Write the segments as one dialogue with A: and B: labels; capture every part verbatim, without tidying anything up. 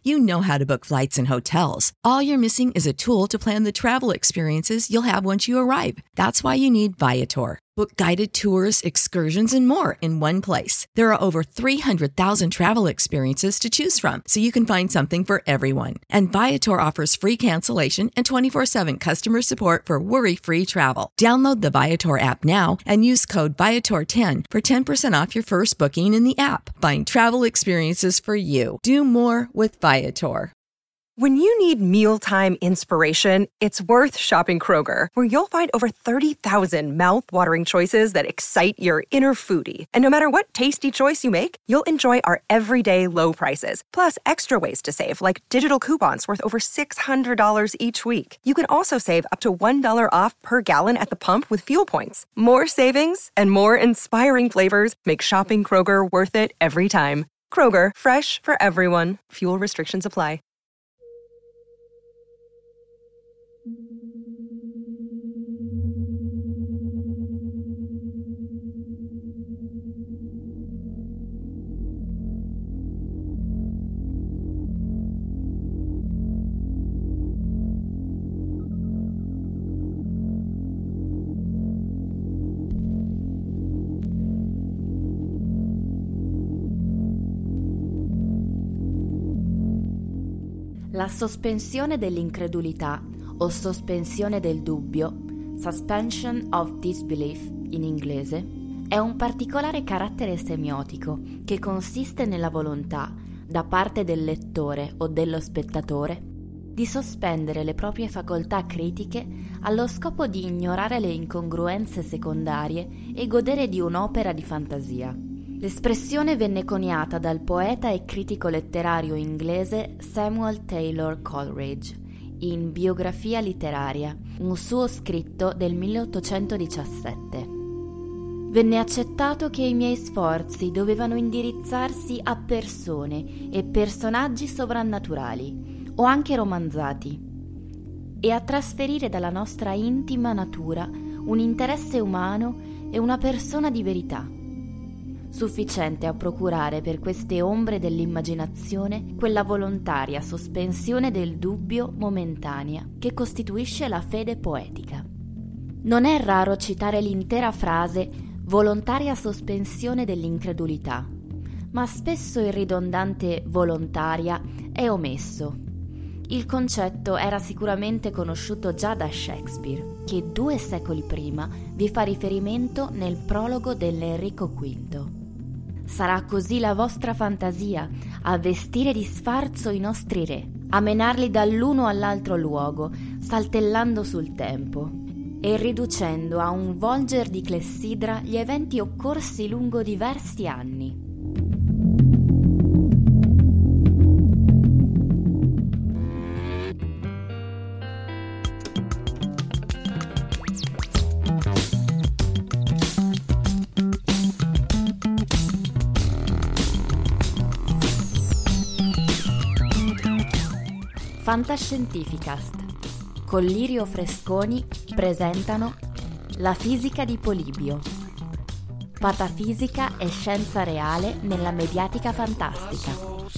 A: You know how to book flights and hotels. All you're missing is a tool to plan the travel experiences you'll have once you arrive. That's why you need Viator. Book guided tours, excursions, and more in one place. There are over three hundred thousand travel experiences to choose from, so you can find something for everyone. And Viator offers free cancellation and twenty-four seven customer support for worry-free travel. Download the Viator app now and use code Viator ten for ten percent off your first booking in the app. Find travel experiences for you. Do more with Viator.
B: When you need mealtime inspiration, it's worth shopping Kroger, where you'll find over thirty thousand mouth-watering choices that excite your inner foodie. And no matter what tasty choice you make, you'll enjoy our everyday low prices, plus extra ways to save, like digital coupons worth over six hundred dollars each week. You can also save up to one dollar off per gallon at the pump with fuel points. More savings and more inspiring flavors make shopping Kroger worth it every time. Kroger, fresh for everyone. Fuel restrictions apply.
C: La sospensione dell'incredulità o sospensione del dubbio, suspension of disbelief in inglese, è un particolare carattere semiotico che consiste nella volontà, da parte del lettore o dello spettatore, di sospendere le proprie facoltà critiche allo scopo di ignorare le incongruenze secondarie e godere di un'opera di fantasia. L'espressione venne coniata dal poeta e critico letterario inglese Samuel Taylor Coleridge in Biografia letteraria, un suo scritto del milleottocentodiciassette. Venne accettato che i miei sforzi dovevano indirizzarsi a persone e personaggi sovrannaturali o anche romanzati e a trasferire dalla nostra intima natura un interesse umano e una persona di verità, sufficiente a procurare per queste ombre dell'immaginazione quella volontaria sospensione del dubbio momentanea che costituisce la fede poetica. Non è raro citare l'intera frase volontaria sospensione dell'incredulità, ma spesso il ridondante volontaria è omesso. Il concetto era sicuramente conosciuto già da Shakespeare, che due secoli prima vi fa riferimento nel prologo dell'Enrico quinto. Sarà così la vostra fantasia a vestire di sfarzo i nostri re, a menarli dall'uno all'altro luogo, saltellando sul tempo e riducendo a un volger di clessidra gli eventi occorsi lungo diversi anni. Fantascientificast con Lirio Fresconi presentano La fisica di Polibio. Patafisica e scienza reale nella mediatica fantastica.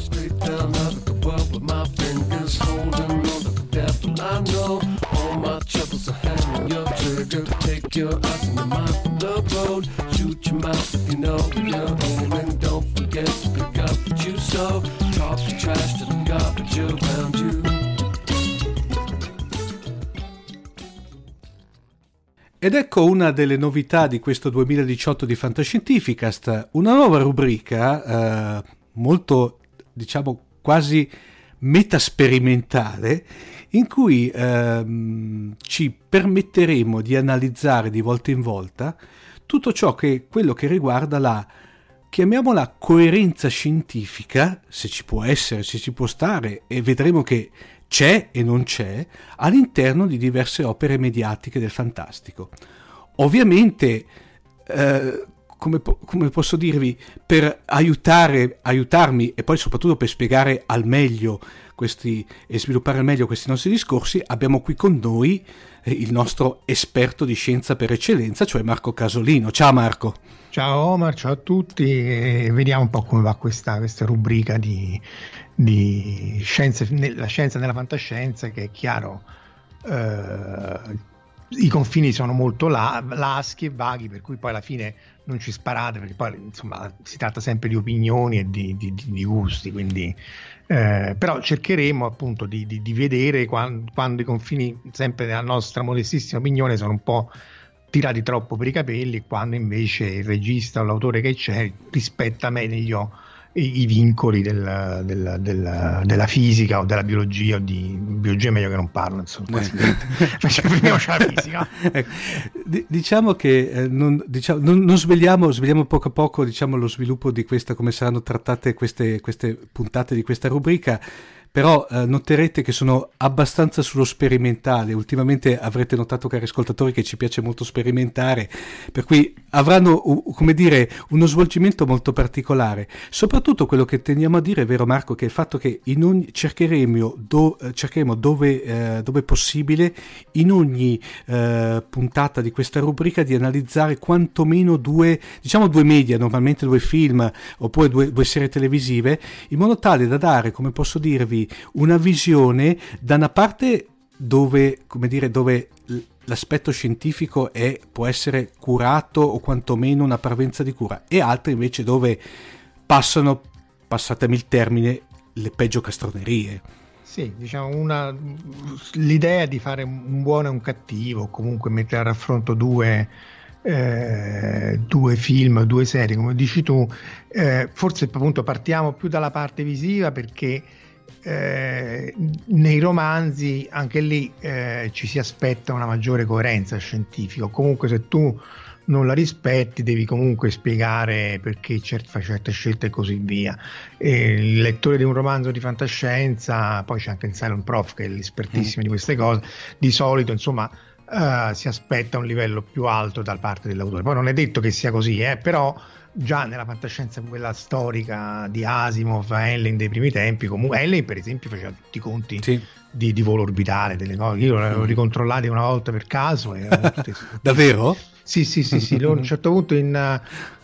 D: Ed ecco una delle novità di questo duemiladiciotto di Fantascientificast, una nuova rubrica eh, molto, diciamo, quasi metasperimentale, in cui ehm, ci permetteremo di analizzare di volta in volta tutto ciò che quello che riguarda la, chiamiamola, coerenza scientifica, se ci può essere, se ci può stare, e vedremo che c'è e non c'è, all'interno di diverse opere mediatiche del fantastico. Ovviamente, eh, come, come posso dirvi, per aiutare, aiutarmi e poi soprattutto per spiegare al meglio questi e sviluppare al meglio questi nostri discorsi, abbiamo qui con noi eh, il nostro esperto di scienza per eccellenza, cioè Marco Casolino. Ciao Marco.
E: Ciao Omar, ciao a tutti, e vediamo un po' come va questa, questa rubrica di, di scienze, la scienza nella fantascienza, che è chiaro eh, i confini sono molto la, laschi e vaghi, per cui poi alla fine non ci sparate, perché poi insomma si tratta sempre di opinioni e di, di, di gusti, quindi eh, però cercheremo appunto di, di, di vedere quando, quando i confini, sempre nella nostra modestissima opinione, sono un po' tirati troppo per i capelli, quando invece il regista o l'autore che c'è rispetta meglio i, i vincoli del, del, del, della fisica o della biologia, o di biologia è meglio che non parlo, insomma, quasi facciamoci la fisica.
D: Ecco, d- diciamo che eh, non, diciamo, non, non svegliamo, svegliamo poco a poco, diciamo, lo sviluppo di questa, come saranno trattate queste, queste puntate di questa rubrica. Però eh, noterete che sono abbastanza sullo sperimentale. Ultimamente avrete notato, cari ascoltatori, che ci piace molto sperimentare, per cui avranno uh, come dire uno svolgimento molto particolare. Soprattutto quello che teniamo a dire, è vero Marco, che è il fatto che in ogni, cercheremo, do, cercheremo dove, eh, dove possibile in ogni eh, puntata di questa rubrica di analizzare quantomeno due, diciamo due media, normalmente due film oppure due, due serie televisive, in modo tale da dare, come posso dirvi, una visione da una parte dove, come dire, dove l'aspetto scientifico è, può essere curato o quantomeno una parvenza di cura, e altre invece dove passano, passatemi il termine, le peggio castronerie.
E: Sì, diciamo una, l'idea di fare un buono e un cattivo, comunque mettere a raffronto due Eh, due film, due serie, come dici tu, eh, forse appunto partiamo più dalla parte visiva, perché eh, nei romanzi anche lì eh, ci si aspetta una maggiore coerenza scientifica. Comunque se tu non la rispetti devi comunque spiegare perché cert- fai certe scelte e così via. E il lettore di un romanzo di fantascienza, poi c'è anche il Silent Prof che è l'espertissimo mm. di queste cose, di solito insomma Uh, si aspetta un livello più alto da parte dell'autore. Poi non è detto che sia così, eh, però già nella fantascienza quella storica di Asimov, Heinlein dei primi tempi, comunque Heinlein per esempio faceva tutti i conti sì. di, di volo orbitale, delle cose. Io l'avevo mm. ricontrollati una volta per caso e tutte...
D: Davvero?
E: Sì, sì, sì, sì. Loro a un certo punto in uh,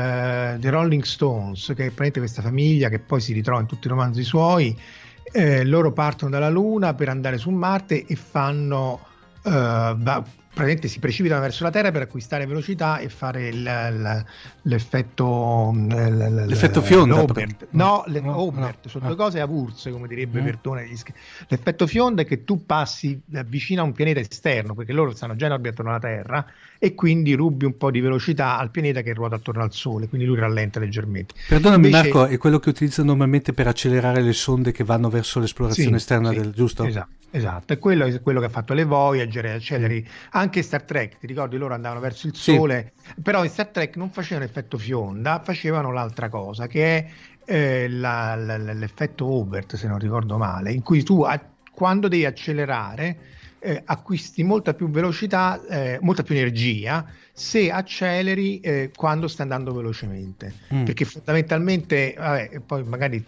E: The Rolling Stones, che è praticamente questa famiglia che poi si ritrova in tutti i romanzi suoi, eh, loro partono dalla Luna per andare su Marte e fanno Uh, va, praticamente si precipitano verso la Terra per acquistare velocità e fare il, il, l'effetto l,
D: l'effetto fionda
E: Obert. no, le, no, Obert, no, sono no. due cose avulse, come direbbe mm. Verdone. L'effetto fionda è che tu passi vicino a un pianeta esterno, perché loro stanno già in orbita attorno alla Terra, e quindi rubi un po' di velocità al pianeta che ruota attorno al Sole, quindi lui rallenta leggermente.
D: Perdonami Invece... Marco, è quello che utilizzano normalmente per accelerare le sonde che vanno verso l'esplorazione
E: sì,
D: esterna
E: sì,
D: del, giusto?
E: Esatto. Esatto, è quello, è quello che ha fatto le Voyager, acceleri, anche Star Trek, ti ricordi, loro andavano verso il Sole, sì. Però in Star Trek non facevano effetto fionda, facevano l'altra cosa, che è eh, la, la, l'effetto Obert, se non ricordo male, in cui tu a, quando devi accelerare eh, acquisti molta più velocità, eh, molta più energia se acceleri eh, quando stai andando velocemente, mm. perché fondamentalmente vabbè, poi magari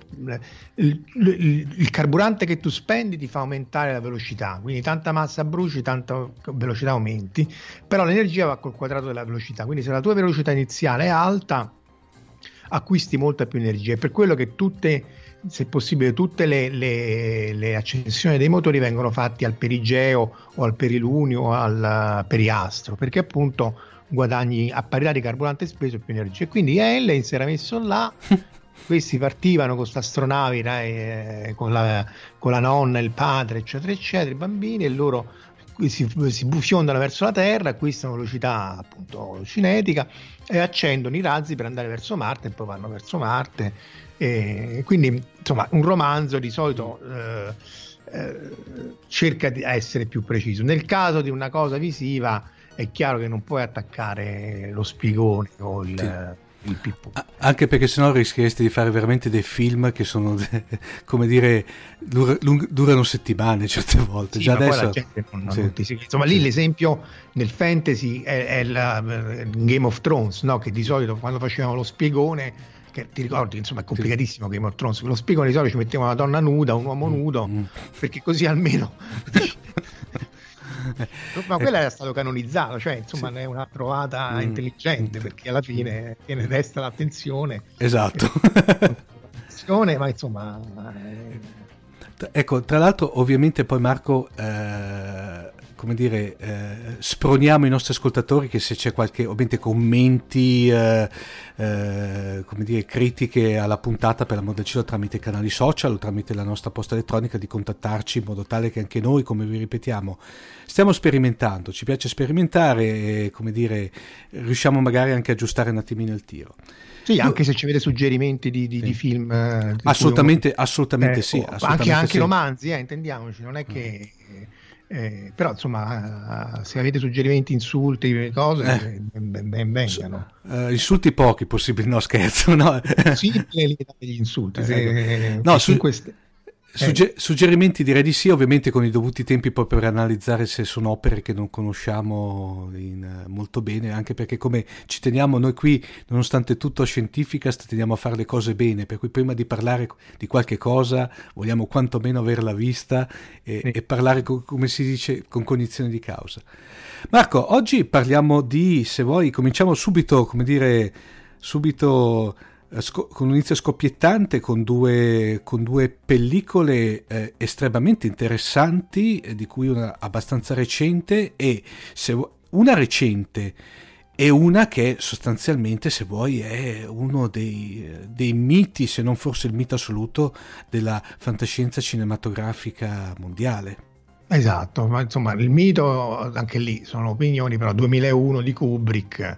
E: il, il, il carburante che tu spendi ti fa aumentare la velocità, quindi tanta massa bruci, tanta velocità aumenti, però l'energia va col quadrato della velocità, quindi se la tua velocità iniziale è alta acquisti molta più energia. È per quello che tutte, se possibile, tutte le, le, le accensioni dei motori vengono fatte al perigeo o al perilunio o al periastro, perché appunto guadagni a parità di carburante speso più energia. E quindi Heinlein si era messo là, questi partivano con questa astronavi eh, con, la, con la nonna, il padre, eccetera eccetera, i bambini, e loro si, si fiondano verso la Terra, acquistano velocità appunto cinetica e accendono i razzi per andare verso Marte, e poi vanno verso Marte. E quindi insomma un romanzo di solito eh, eh, cerca di essere più preciso. Nel caso di una cosa visiva è chiaro che non puoi attaccare lo spiegone o il, sì. il pippo.
D: Anche perché sennò rischieresti di fare veramente dei film che sono come dire dur- lung- durano settimane certe volte.
E: Sì,
D: già
E: ma
D: adesso
E: poi la gente non, non sì. Ti... insomma lì sì. L'esempio nel fantasy è, è la Game of Thrones, no? Che di solito quando facevano lo spiegone, che ti ricordi, insomma è complicatissimo sì. Game of Thrones, lo spiegone di solito ci mettevano una donna nuda, un uomo nudo, mm. perché così almeno ma quella era stato canonizzato, cioè insomma sì. È una trovata mm. intelligente, perché alla fine tiene resta l'attenzione.
D: Esatto.
E: discussione, ma insomma...
D: Eh... Ecco, tra l'altro ovviamente poi Marco... Eh... come dire, eh, sproniamo i nostri ascoltatori che se c'è qualche, ovviamente commenti, eh, eh, come dire, critiche alla puntata, per l'amor del cielo, tramite canali social o tramite la nostra posta elettronica, di contattarci in modo tale che anche noi, come vi ripetiamo, stiamo sperimentando, ci piace sperimentare e, come dire, riusciamo magari anche a aggiustare un attimino il tiro.
E: Sì, anche se ci avete suggerimenti di, di, sì. di film. Eh,
D: assolutamente,
E: uno...
D: assolutamente
E: eh,
D: sì.
E: Assolutamente anche, anche sì. romanzi, eh, intendiamoci, non è che... Eh, però insomma, se avete suggerimenti, insulti, cose, eh. ben, ben vengano.
D: Uh, insulti pochi possibili, no scherzo. No.
E: Sì, gli insulti.
D: Eh,
E: se,
D: no, su,
E: queste...
D: sugge- suggerimenti direi di sì, ovviamente con i dovuti tempi poi per analizzare se sono opere che non conosciamo in, molto bene, anche perché come ci teniamo noi qui, nonostante tutto a Scientificast, teniamo a fare le cose bene, per cui prima di parlare di qualche cosa vogliamo quantomeno averla vista e, sì. e parlare co- come si dice con cognizione di causa. Marco, oggi parliamo di, se vuoi cominciamo subito, come dire, subito con un inizio scoppiettante, con due, con due pellicole eh, estremamente interessanti, eh, di cui una abbastanza recente e se una recente e una che sostanzialmente, se vuoi, è uno dei, dei miti, se non forse il mito assoluto della fantascienza cinematografica mondiale.
E: Esatto, ma insomma il mito, anche lì sono opinioni, però duemilauno di Kubrick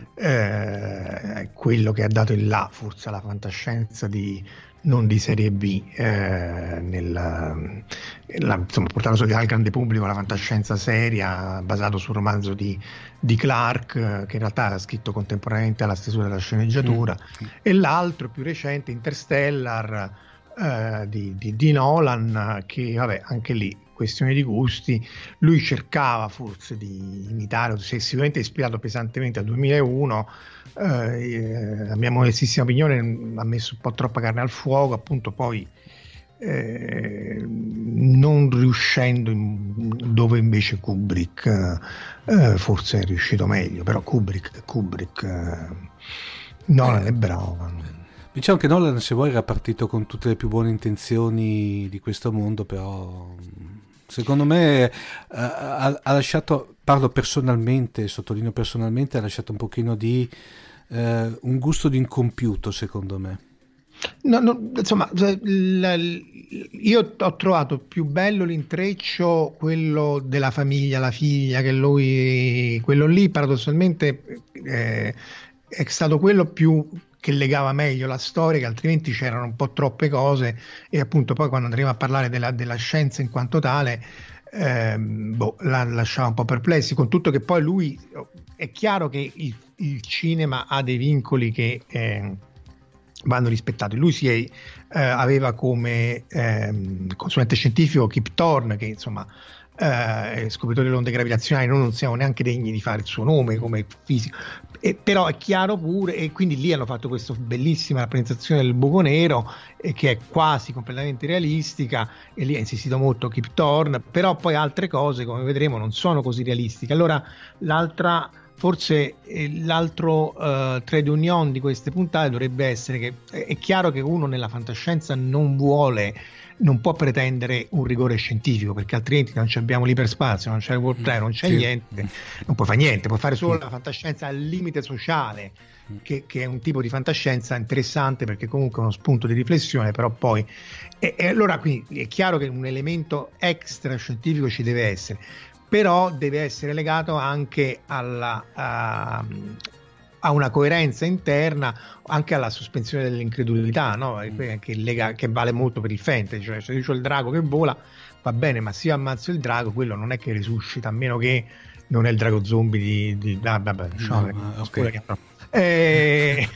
E: eh, è quello che ha dato il là forse alla fantascienza di, non di serie B, eh, nella, nella, insomma portato al grande pubblico la fantascienza seria, basato sul romanzo di, di Clarke, che in realtà era scritto contemporaneamente alla stesura della sceneggiatura, mm. e l'altro più recente, Interstellar, eh, di, di, di Nolan, che vabbè anche lì questione di gusti, lui cercava forse di imitare, si è sicuramente ispirato pesantemente al duemilauno, eh, la mia modestissima opinione ha messo un po' troppa carne al fuoco, appunto poi eh, non riuscendo in, dove invece Kubrick eh, forse è riuscito meglio, però Kubrick, Kubrick eh, Nolan è bravo.
D: Diciamo che Nolan, se vuoi, era partito con tutte le più buone intenzioni di questo mondo, però secondo me ha, ha lasciato, parlo personalmente, sottolineo personalmente, ha lasciato un pochino di eh, un gusto di incompiuto, secondo me.
E: No, no, insomma, la, io ho trovato più bello l'intreccio, quello della famiglia, la figlia, che lui, quello lì paradossalmente eh, è stato quello più che legava meglio la storia, che altrimenti c'erano un po' troppe cose, e appunto poi quando andremo a parlare della, della scienza in quanto tale ehm, boh, la lasciava un po' perplessi, con tutto che poi lui, è chiaro che il, il cinema ha dei vincoli che eh, vanno rispettati. Lui si è, eh, aveva come ehm, consulente scientifico Kip Thorne, che insomma eh, scopritore delle onde gravitazionali, noi non siamo neanche degni di fare il suo nome come fisico, e, però è chiaro pure, e quindi lì hanno fatto questa bellissima rappresentazione del buco nero eh, che è quasi completamente realistica, e lì ha insistito molto Kip Thorne, però poi altre cose, come vedremo, non sono così realistiche. Allora l'altra forse eh, l'altro uh, trade union di queste puntate dovrebbe essere che eh, è chiaro che uno nella fantascienza non vuole, non può pretendere un rigore scientifico, perché altrimenti non abbiamo l'iperspazio, non c'è il World Trade, non c'è sì. niente, non puoi fare niente, puoi fare solo la fantascienza al limite sociale, che, che è un tipo di fantascienza interessante perché comunque è uno spunto di riflessione, però poi e, e allora quindi è chiaro che un elemento extra scientifico ci deve essere, però deve essere legato anche alla, a, a una coerenza interna, anche alla sospensione dell'incredulità, no? che, lega, che vale molto per il fantasy, cioè se io ho il drago che vola va bene, ma se io ammazzo il drago quello non è che risuscita, a meno che non è il drago zombie di, di ah, vabbè, diciamo, no, okay. che, Eh,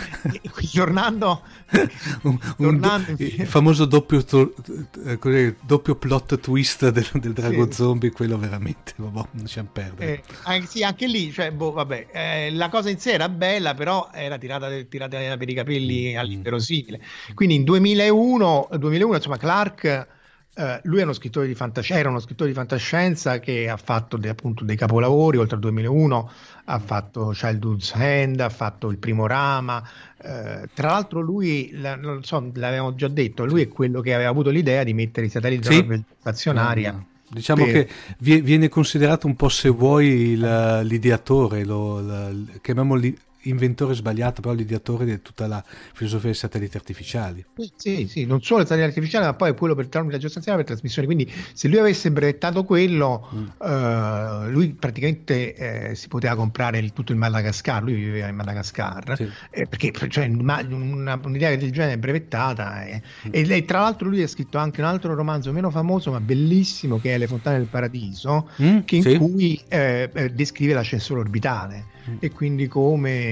E: tornando,
D: un,
E: tornando
D: un, il famoso doppio, to, eh, doppio plot twist del, del drago sì. zombie, quello veramente vabbè, lasciamo perdere.
E: Eh, anche, sì, anche lì, cioè, boh, vabbè, eh, la cosa in sé era bella, però era tirata, tirata per i capelli all'inverosimile. Quindi in duemilauno, duemilauno insomma, Clarke Uh, lui è uno scrittore di fantascienza, era uno scrittore di fantascienza che ha fatto de, appunto dei capolavori, oltre al duemilauno ha fatto Childhood's End, ha fatto Il Primo Rama, uh, tra l'altro lui, la, non so, l'avevamo già detto, lui è quello che aveva avuto l'idea di mettere i satelliti
D: sì.
E: nella stazionaria.
D: No, no. Diciamo
E: per...
D: che viene considerato un po', se vuoi, il, l'ideatore, lo, la, chiamiamolo inventore sbagliato, però l'ideatore di tutta la filosofia dei satelliti artificiali.
E: Sì, sì, non solo i satelliti artificiali, ma poi quello per il viaggio stanziale per trasmissioni. Quindi se lui avesse brevettato quello, mm. uh, lui praticamente eh, si poteva comprare il, tutto il Madagascar, lui viveva in Madagascar, sì. eh, perché cioè, una, una, un'idea del genere brevettata. Eh. Mm. E lei, tra l'altro lui ha scritto anche un altro romanzo meno famoso ma bellissimo, che è Le Fontane del Paradiso, mm, che in sì. cui eh, eh, descrive l'ascensore orbitale. E quindi come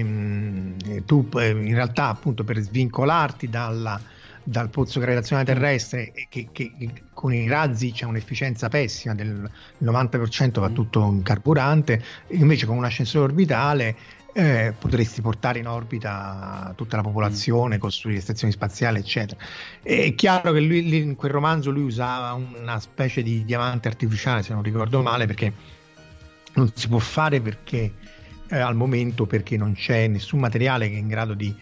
E: mh, tu in realtà appunto per svincolarti dalla, dal pozzo gravitazionale terrestre che, che, che con i razzi c'è un'efficienza pessima del novanta per cento va tutto in carburante, invece con un ascensore orbitale eh, potresti portare in orbita tutta la popolazione, costruire stazioni spaziali eccetera. È chiaro che lui, lui in quel romanzo lui usava una specie di diamante artificiale, se non ricordo male, perché non si può fare perché Eh, al momento perché non c'è nessun materiale che è in grado di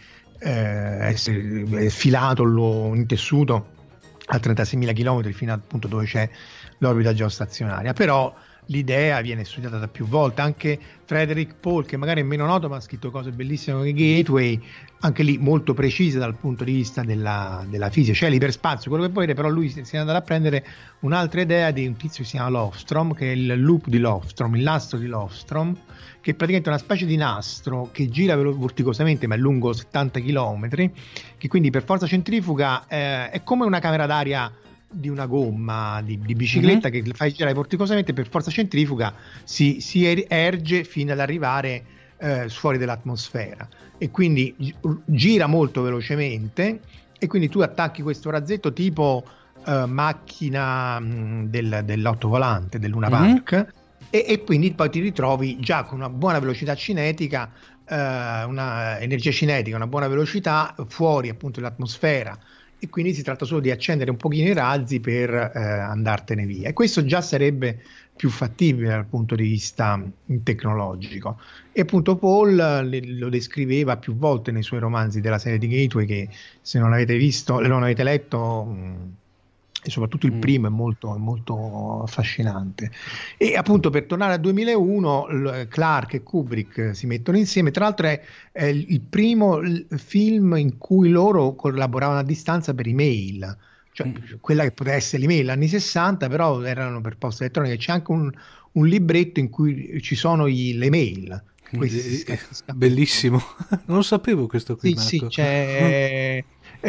E: eh, essere filato lo, in tessuto a trentaseimila chilometri fino al punto dove c'è l'orbita geostazionaria. Però l'idea viene studiata da più volte, anche Frederick Paul, che magari è meno noto ma ha scritto cose bellissime come Gateway, anche lì molto precise dal punto di vista della, della fisica, cioè l'iperspazio, quello che volete, però lui si è andato a prendere un'altra idea di un tizio che si chiama Lofstrom, che è il loop di Lofstrom, il nastro di Lofstrom, che è praticamente una specie di nastro che gira vorticosamente ma è lungo settanta chilometri, che quindi per forza centrifuga eh, è come una camera d'aria di una gomma di, di bicicletta mm-hmm. che fai girare vorticosamente, per forza centrifuga si, si erge fino ad arrivare eh, fuori dall'atmosfera e quindi gira molto velocemente, e quindi tu attacchi questo razzetto tipo eh, macchina mh, del, dell'ottovolante del Luna mm-hmm. Park, e, e quindi poi ti ritrovi già con una buona velocità cinetica, eh, una energia cinetica, una buona velocità fuori appunto dall'atmosfera, e quindi si tratta solo di accendere un pochino i razzi per eh, andartene via, e questo già sarebbe più fattibile dal punto di vista tecnologico. E appunto Paul le, lo descriveva più volte nei suoi romanzi della serie di Gateway, che se non avete visto, non avete letto, mh, e soprattutto il primo è molto, è molto affascinante. E appunto per tornare al duemilauno, Clarke e Kubrick si mettono insieme, tra l'altro è, è il primo film in cui loro collaboravano a distanza per email, cioè mm. quella che poteva essere l'email anni sessanta, però erano per posta elettronica. C'è anche un, un libretto in cui ci sono gli, le mail.
D: Questi, eh, bellissimo, non lo sapevo questo qui.
E: Sì, sì, c'è...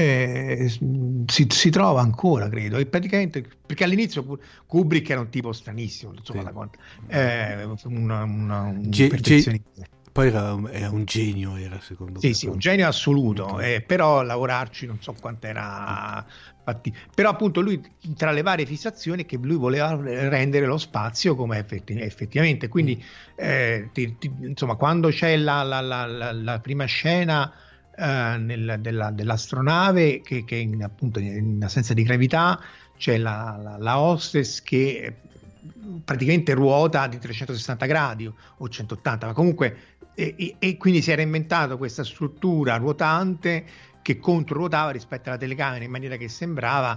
E: Eh, si, si trova ancora, credo, e praticamente perché all'inizio Kubrick era un tipo stranissimo, insomma, sì. eh, una, una, un
D: Ge- perfezionista. Poi era, era un genio, era secondo
E: sì,
D: me.
E: Sì, un genio assoluto, eh, però lavorarci non so quanto era fatti. Però appunto lui, tra le varie fissazioni, che lui voleva rendere lo spazio come effetti, effettivamente, quindi eh, ti, ti, insomma, quando c'è la, la, la, la, la prima scena Uh, nel, della, dell'astronave che, che in, appunto in assenza di gravità c'è la, la, la hostess che praticamente ruota di trecentosessanta gradi o centottanta, ma comunque e, e, e quindi si era inventato questa struttura ruotante che controruotava rispetto alla telecamera, in maniera che sembrava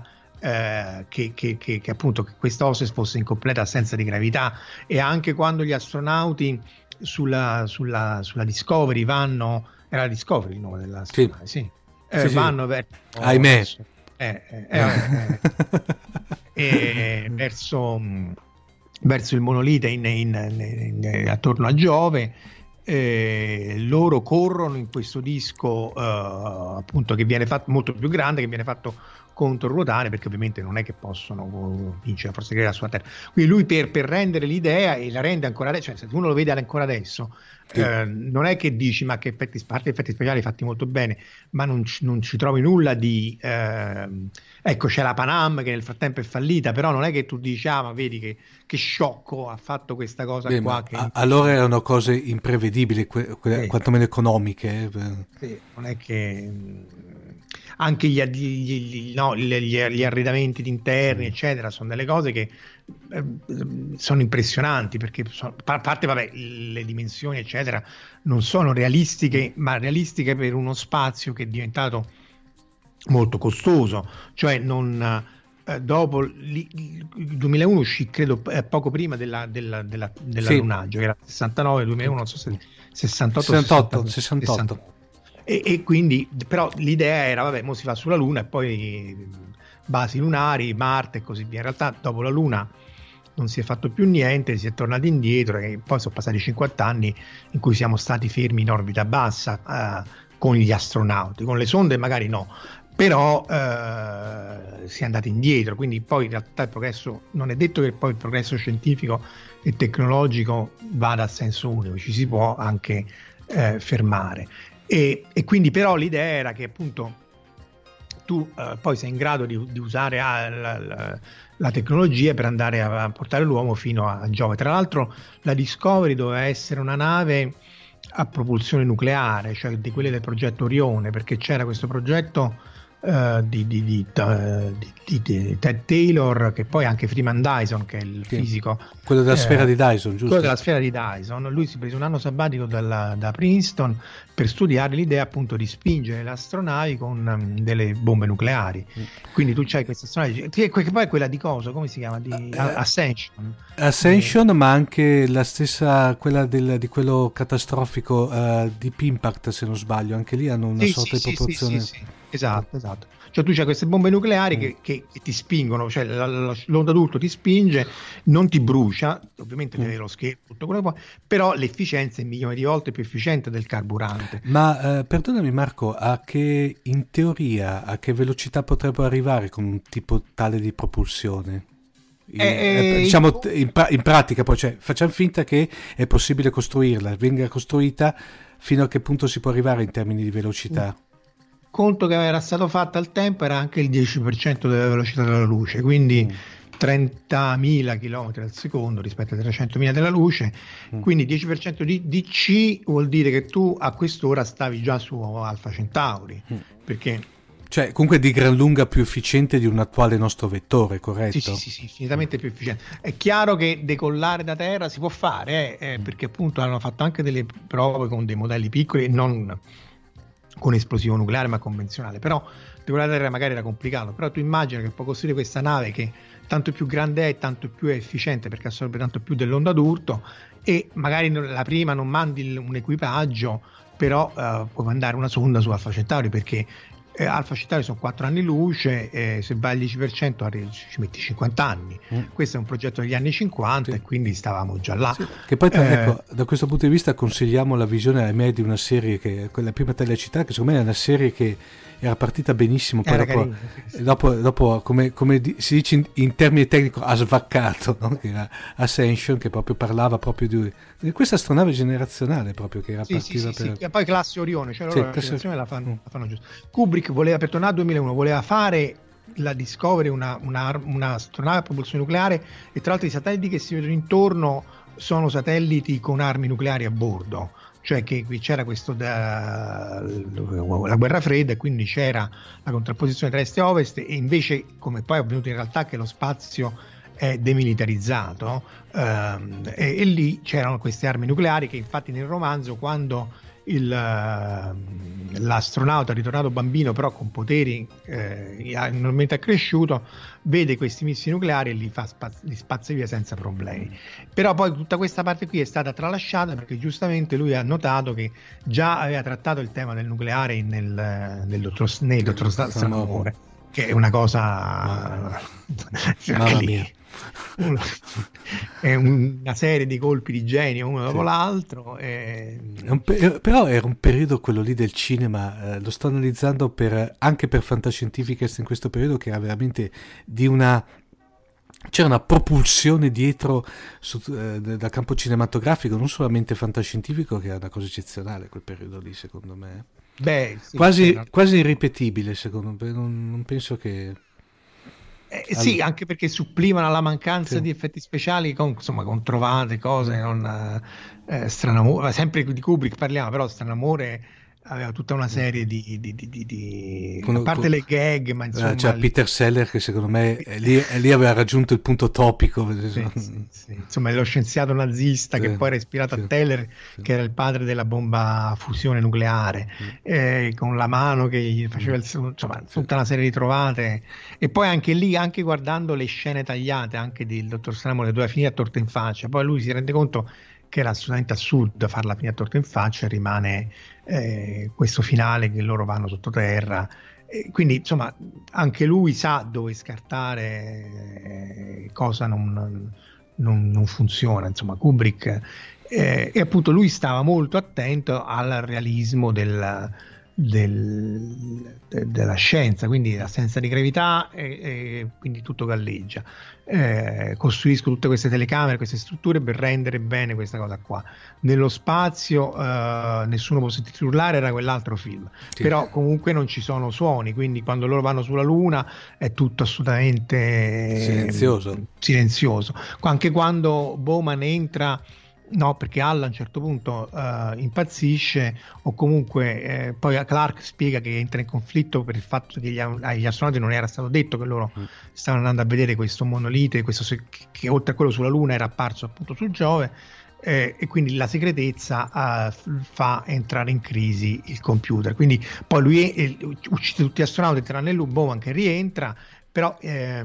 E: eh, che, che, che, che appunto che questa hostess fosse in completa assenza di gravità. E anche quando gli astronauti sulla, sulla, sulla Discovery vanno, era la Discovery il nome della sì. Sì. Eh, sì, vanno sì. verso
D: ahimè
E: verso, eh, eh, eh, eh, verso, verso il monolite in, in, in, in, attorno a Giove. Eh, loro corrono in questo disco uh, appunto che viene fatto molto più grande, che viene fatto controruotare, perché ovviamente non è che possono vincere la forza gravità sulla Terra. Quindi lui per, per rendere l'idea, e la rende ancora adesso, cioè se uno lo vede ancora adesso, sì. eh, non è che dici ma che effetti, parte effetti speciali fatti molto bene, ma non ci, non ci trovi nulla di eh, ecco, c'è la Panam che nel frattempo è fallita, però non è che tu dici ah ma vedi che, che sciocco ha fatto questa cosa. Beh, qua che
D: a, allora erano cose imprevedibili, que, que, sì. quantomeno economiche.
E: Sì, non è che anche gli, gli, gli, no, gli, gli arredamenti interni, eccetera, sono delle cose che eh, sono impressionanti, perché sono, a parte vabbè, le dimensioni, eccetera, non sono realistiche, ma realistiche per uno spazio che è diventato molto costoso, cioè non... Eh, dopo il duemilauno uscì, credo, eh, poco prima della, della, della, dell'allunaggio, sì, che era sessantanove, duemilauno, non so se sessantotto,
D: sessantotto, sessantotto.
E: sessantotto. E, e quindi, però l'idea era, vabbè, mo si va sulla Luna e poi basi lunari, Marte e così via. In realtà dopo la Luna non si è fatto più niente, si è tornati indietro e poi sono passati cinquanta anni in cui siamo stati fermi in orbita bassa eh, con gli astronauti, con le sonde magari no, però eh, si è andati indietro, quindi poi in realtà il progresso, non è detto che poi il progresso scientifico e tecnologico vada a senso unico, ci si può anche eh, fermare e, e quindi però l'idea era che appunto tu eh, poi sei in grado di, di usare ah, la, la, la tecnologia per andare a, a portare l'uomo fino a Giove. Tra l'altro la Discovery doveva essere una nave a propulsione nucleare, cioè di quelle del progetto Orione, perché c'era questo progetto Uh, di, di, di, uh, di, di Ted Taylor, che poi anche Freeman Dyson, che è il sì, fisico,
D: quello della eh, sfera di Dyson, giusto?
E: Quello della sfera di Dyson. Lui si prese un anno sabbatico dalla, da Princeton per studiare l'idea appunto di spingere le astronavi con um, delle bombe nucleari. Mm. Quindi tu c'hai queste astronavi, che poi è quella di cosa, come si chiama? Di uh, Ascension.
D: Ascension, eh. ma anche la stessa, quella del, di quello catastrofico uh, Deep Impact, se non sbaglio, anche lì hanno una sì, sorta sì, di proporzione.
E: Sì, sì, sì. Esatto, esatto. Cioè tu c'hai queste bombe nucleari mm. che, che, che ti spingono, cioè la, la, l'onda d'urto ti spinge, non ti brucia, ovviamente mm. deve lo schermo, tutto quello che puoi, però l'efficienza è milioni di volte più efficiente del carburante.
D: Ma eh, perdonami Marco, a che in teoria a che velocità potrebbero arrivare con un tipo tale di propulsione? In, eh, eh, diciamo in, pra- in pratica poi, cioè, facciamo finta che è possibile costruirla, venga costruita, fino a che punto si può arrivare in termini di velocità? Mm.
E: Conto che era stato fatto al tempo era anche il dieci per cento della velocità della luce, quindi mm. trentamila chilometri al secondo rispetto ai trecentomila della luce, mm. quindi dieci per cento di, di C vuol dire che tu a quest'ora stavi già su Alpha Centauri, mm. perché
D: cioè comunque di gran lunga più efficiente di un attuale nostro vettore, corretto?
E: Sì, sì, sì, sì, infinitamente più efficiente. È chiaro che decollare da terra si può fare, eh, eh, perché appunto hanno fatto anche delle prove con dei modelli piccoli e non con esplosivo nucleare ma convenzionale, però decollare da terra magari era complicato, però tu immagina che puoi costruire questa nave che tanto più grande è, tanto più è efficiente perché assorbe tanto più dell'onda d'urto e magari la prima non mandi un equipaggio, però uh, puoi mandare una sonda su Alpha Centauri perché eh, Alpha Centauri sono quattro anni luce e se vai al dieci per cento arri- ci metti cinquanta anni. Mm. Questo è un progetto degli anni cinquanta sì. e quindi stavamo già là. Sì.
D: Che poi
E: eh,
D: ecco, da questo punto di vista consigliamo la visione a me di una serie che quella prima Telecittà, che secondo me è una serie che era partita benissimo, poi dopo, carino, sì, sì. dopo, dopo come, come si dice in, in termini tecnici ha svaccato, no? Che era Ascension, che proprio parlava proprio di, di questa astronave generazionale proprio che era
E: sì,
D: partita
E: sì,
D: per...
E: sì. E poi classe Orione, cioè
D: sì,
E: loro la generazione la fanno, la fanno giusto. Kubrick voleva, per tornare al duemilauno, voleva fare la Discovery una, una, una astronave a propulsione nucleare e tra l'altro i satelliti che si vedono intorno sono satelliti con armi nucleari a bordo, cioè che qui c'era questo da, la guerra fredda e quindi c'era la contrapposizione tra est e ovest e invece, come poi è avvenuto in realtà, che lo spazio è demilitarizzato ehm, e, e lì c'erano queste armi nucleari che infatti nel romanzo, quando il, l'astronauta ritornato bambino però con poteri eh, enormemente accresciuto vede questi missili nucleari e li, fa spaz- li spazza via senza problemi, però poi tutta questa parte qui è stata tralasciata perché giustamente lui ha notato che già aveva trattato il tema del nucleare nel, nel dottor, nel dottor Stranamore, che è una cosa
D: mamma mia.
E: È una serie di colpi di genio uno dopo sì. l'altro e...
D: pe- però era un periodo quello lì del cinema, eh, lo sto analizzando per, anche per Fantascientificast in questo periodo, che era veramente di una c'era una propulsione dietro su, eh, dal campo cinematografico, non solamente fantascientifico, che era una cosa eccezionale quel periodo lì secondo me.
E: Beh, sì,
D: quasi, no. quasi irripetibile secondo me, non, non penso che
E: Eh, sì, allora, anche perché supplivano alla mancanza
D: sì.
E: di effetti speciali con, insomma, con trovate, cose non eh, Stranamore, sempre di Kubrick parliamo, però Stranamore aveva tutta una serie di, di, di, di, di...
D: Con,
E: a parte
D: con,
E: le gag, ma insomma
D: c'è
E: lì...
D: Peter Seller che secondo me è lì, è lì aveva raggiunto il punto topico.
E: Sì, sì, sì. Insomma, lo scienziato nazista, sì, che poi era ispirato, sì, a Teller, sì, che era il padre della bomba a fusione nucleare, sì, eh, con la mano che gli faceva il, insomma, tutta una serie di trovate. E poi anche lì, anche guardando le scene tagliate anche del dottor Stranamore, doveva finire a torta in faccia, poi lui si rende conto che era assolutamente assurdo farla finire a torta in faccia, e rimane eh, questo finale che loro vanno sottoterra. E quindi insomma anche lui sa dove scartare, eh, cosa non, non, non funziona, insomma Kubrick, eh, e appunto lui stava molto attento al realismo del, del, de, della scienza, quindi l'assenza di gravità, e, e quindi tutto galleggia. Eh, costruisco tutte queste telecamere, queste strutture per rendere bene questa cosa qua. Nello spazio eh, nessuno può sentire urlare, era quell'altro film, sì, però comunque non ci sono suoni, quindi quando loro vanno sulla Luna è tutto assolutamente
D: silenzioso,
E: eh, silenzioso. Anche quando Bowman entra, no, perché Hal a un certo punto uh, impazzisce, o comunque eh, poi Clark spiega che entra in conflitto per il fatto che gli, agli astronauti non era stato detto che loro mm. stavano andando a vedere questo monolite, questo se- che oltre a quello sulla Luna era apparso appunto su Giove, eh, e quindi la segretezza uh, fa entrare in crisi il computer. Quindi poi lui eh, uccide tutti gli astronauti tranne lui, Bowman, che rientra. Però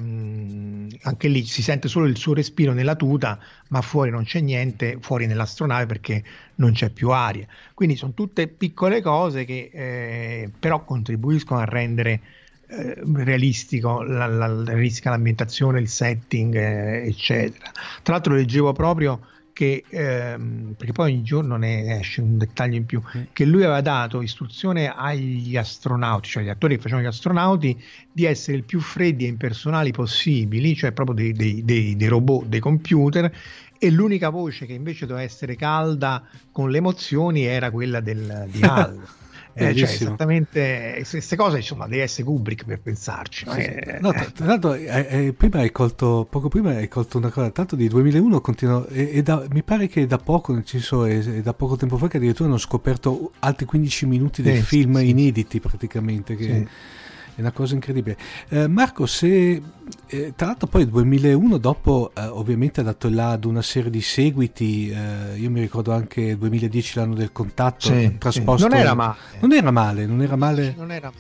E: ehm, anche lì si sente solo il suo respiro nella tuta, ma fuori non c'è niente, fuori nell'astronave, perché non c'è più aria. Quindi sono tutte piccole cose che eh, però contribuiscono a rendere eh, realistico la, la, realistica l'ambientazione, il setting, eh, eccetera. Tra l'altro leggevo proprio che, ehm, perché poi ogni giorno ne esce un dettaglio in più, mm. che lui aveva dato istruzione agli astronauti, cioè agli attori che facevano gli astronauti, di essere il più freddi e impersonali possibili, cioè proprio dei, dei, dei, dei robot, dei computer, e l'unica voce che invece doveva essere calda con le emozioni era quella del, di Hal. Eh, cioè esattamente queste cose, insomma, deve essere Kubrick per pensarci, no?
D: Sì,
E: eh,
D: no, tra, tra l'altro eh, eh, prima hai colto poco prima hai colto una cosa, tanto di duemilauno continua, e, e da, mi pare che da poco, nel senso, è, è da poco tempo fa che addirittura hanno scoperto altri quindici minuti del
E: sì,
D: film
E: sì,
D: inediti praticamente, che
E: sì.
D: è una cosa incredibile. eh, Marco, se eh, tra l'altro poi il duemilauno dopo eh, ovviamente ha dato là ad una serie di seguiti, eh, io mi ricordo anche il duemiladieci, l'anno del contatto,
E: sì,
D: trasposto,
E: sì. non era male
D: non era male non era male,
E: non era,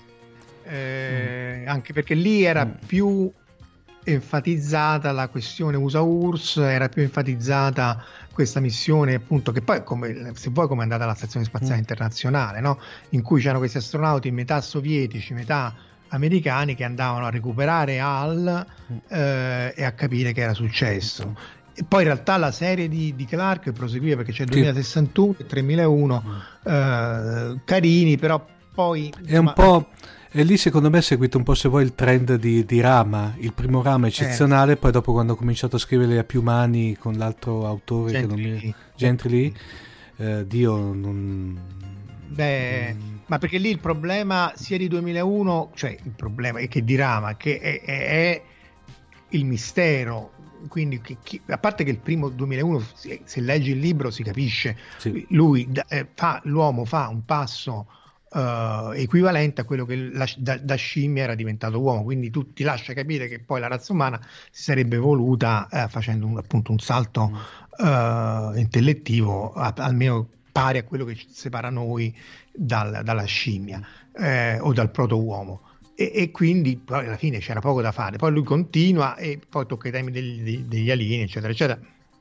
E: eh, mm. anche perché lì era mm. più enfatizzata la questione U S A U R S S, era più enfatizzata questa missione, appunto, che poi, come, se vuoi, come è andata alla Stazione Spaziale mm. Internazionale, no? In cui c'erano questi astronauti metà sovietici, metà americani, che andavano a recuperare Hal eh, e a capire che era successo. E poi in realtà la serie di, di Clark proseguiva, perché c'è il duemilasessantuno e tremilauno, eh, carini, però poi insomma,
D: è un po', e lì secondo me è seguito un po', se vuoi, il trend di, di Rama. Il primo Rama è eccezionale, eh. poi dopo, quando ho cominciato a scrivere a più mani con l'altro autore, Gentry, che non mi... Gentry, eh, Dio non...
E: Beh, mm. ma perché lì il problema sia di duemilauno, cioè il problema è che di Rama, che è, è, è il mistero, quindi che, che, a parte che il primo duemilauno, se, se leggi il libro si capisce, sì. lui eh, fa, l'uomo fa un passo uh, equivalente a quello che la, da, da scimmia era diventato uomo, quindi tu ti lascia capire che poi la razza umana si sarebbe evoluta eh, facendo un, appunto un salto mm. uh, intellettivo a, almeno pari a quello che ci separa noi dal, dalla scimmia eh, o dal proto-uomo, e, e quindi poi alla fine c'era poco da fare. Poi lui continua e poi tocca i temi degli, degli alieni, eccetera eccetera.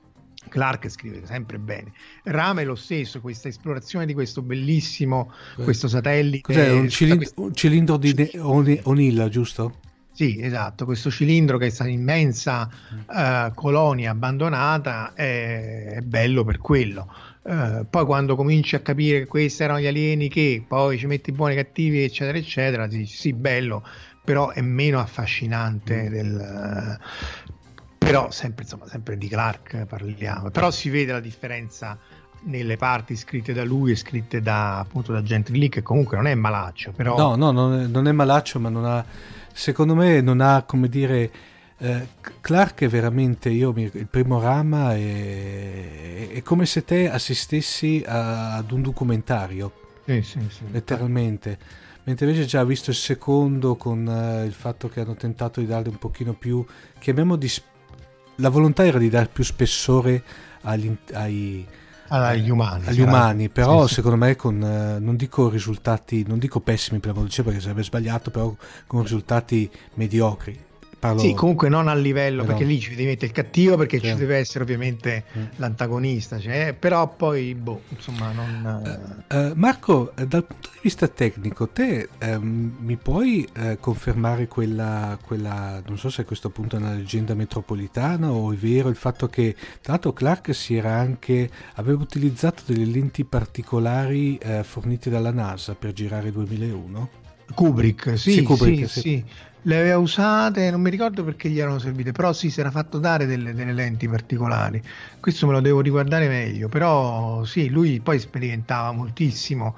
E: Clark scrive sempre bene. Rama è lo stesso, questa esplorazione di questo bellissimo eh. questo satellite.
D: Cos'è, un, cilindro, questa... un cilindro di ne- O'Neill, giusto?
E: Sì, esatto, questo cilindro, che è questa immensa uh, colonia abbandonata, è, è bello per quello. Uh, poi quando cominci a capire che questi erano gli alieni, che poi ci metti buoni, cattivi, eccetera eccetera, dici sì, bello, però è meno affascinante mm. del, uh, però sempre, insomma, sempre di Clark parliamo, però si vede la differenza nelle parti scritte da lui e scritte da, appunto, da Gentry Lee, che comunque non è malaccio, però
D: no no non è, non è malaccio, ma non ha, secondo me non ha, come dire, eh, Clark è veramente, io mi, il primo Rama è, è come se te assistessi a, ad un documentario,
E: Sì, sì, sì.
D: Letteralmente. Mentre invece già visto il secondo, con uh, il fatto che hanno tentato di darle un pochino più, chiamiamo di sp- la volontà era di dare più spessore agli, ai,
E: agli umani,
D: agli umani
E: sì,
D: però
E: sì.
D: secondo me con uh, non dico risultati, non dico pessimi per la voce perché sarebbe sbagliato, però con risultati mediocri. Parlo...
E: Sì, comunque non a livello,
D: però...
E: perché lì ci deve mettere il cattivo, perché
D: sì.
E: ci deve essere ovviamente mm. l'antagonista, cioè, però poi, boh, insomma, non...
D: Uh, uh, Marco, uh, dal punto di vista tecnico, te um, mi puoi uh, confermare quella, quella, non so se a questo punto è una leggenda metropolitana o è vero il fatto che, tra l'altro, Clarke si era anche, aveva utilizzato delle lenti particolari uh, fornite dalla NASA per girare duemilauno?
E: Kubrick, sì, sì,
D: Kubrick,
E: sì, sì. Le aveva usate, non mi ricordo perché gli erano servite, però sì, si era fatto dare delle, delle lenti particolari. Questo me lo devo riguardare meglio, però sì, lui poi sperimentava moltissimo,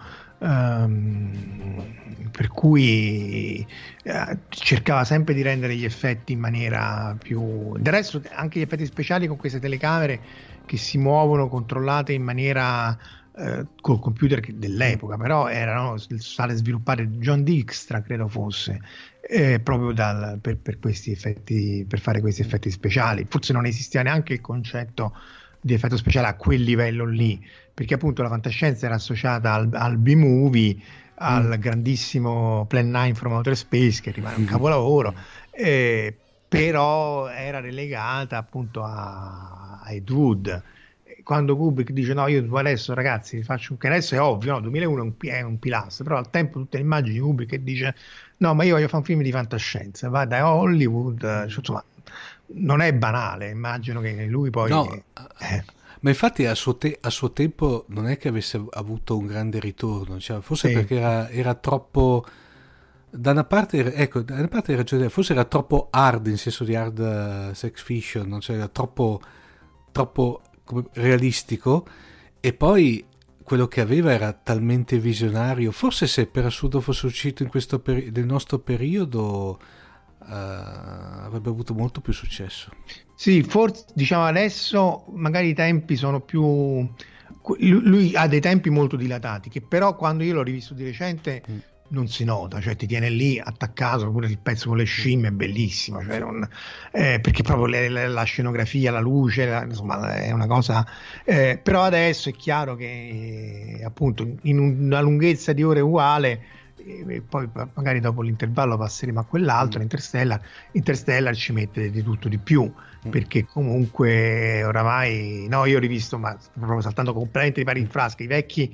E: ehm, per cui eh, cercava sempre di rendere gli effetti in maniera più... Del resto anche gli effetti speciali con queste telecamere che si muovono controllate in maniera... Eh, col computer dell'epoca, però erano state sviluppate John Dijkstra, credo fosse, eh, proprio dal, per, per questi effetti, per fare questi effetti speciali. Forse non esisteva neanche il concetto di effetto speciale a quel livello lì, perché appunto la fantascienza era associata al, al B-movie, al mm. grandissimo Plan nine from Outer Space, che rimane un capolavoro, eh, però era relegata appunto a, a Ed Wood. Quando Kubrick dice no, io adesso ragazzi vi faccio un, che adesso è ovvio, no, duemilauno è un, è un pilastro, però al tempo tutte le immagini di Kubrick che dice no, ma io voglio fare un film di fantascienza, va da Hollywood, cioè, insomma non è banale, immagino che lui poi
D: no,
E: eh.
D: ma infatti a suo, te- a suo tempo non è che avesse avuto un grande ritorno, cioè, forse sì. perché era, era troppo, da una parte ecco, da una parte ragione, forse era troppo hard, in senso di hard uh, sex fiction, cioè era troppo troppo realistico, e poi quello che aveva era talmente visionario. Forse se per assurdo fosse uscito in questo peri- nel nostro periodo uh, avrebbe avuto molto più successo.
E: Sì, forse diciamo adesso magari i tempi sono più, lui ha dei tempi molto dilatati, che però quando io l'ho rivisto di recente mm. non si nota, cioè ti tiene lì attaccato, pure il pezzo con le scimmie è bellissimo, cioè non, eh, perché proprio le, le, la scenografia, la luce, la, insomma è una cosa, eh, però adesso è chiaro che appunto in una lunghezza di ore uguale, e poi magari dopo l'intervallo passeremo a quell'altro, mm. Interstellar, Interstellar ci mette di tutto di più, mm. perché comunque oramai, no, io ho rivisto, ma proprio saltando completamente di pari in frasca, i vecchi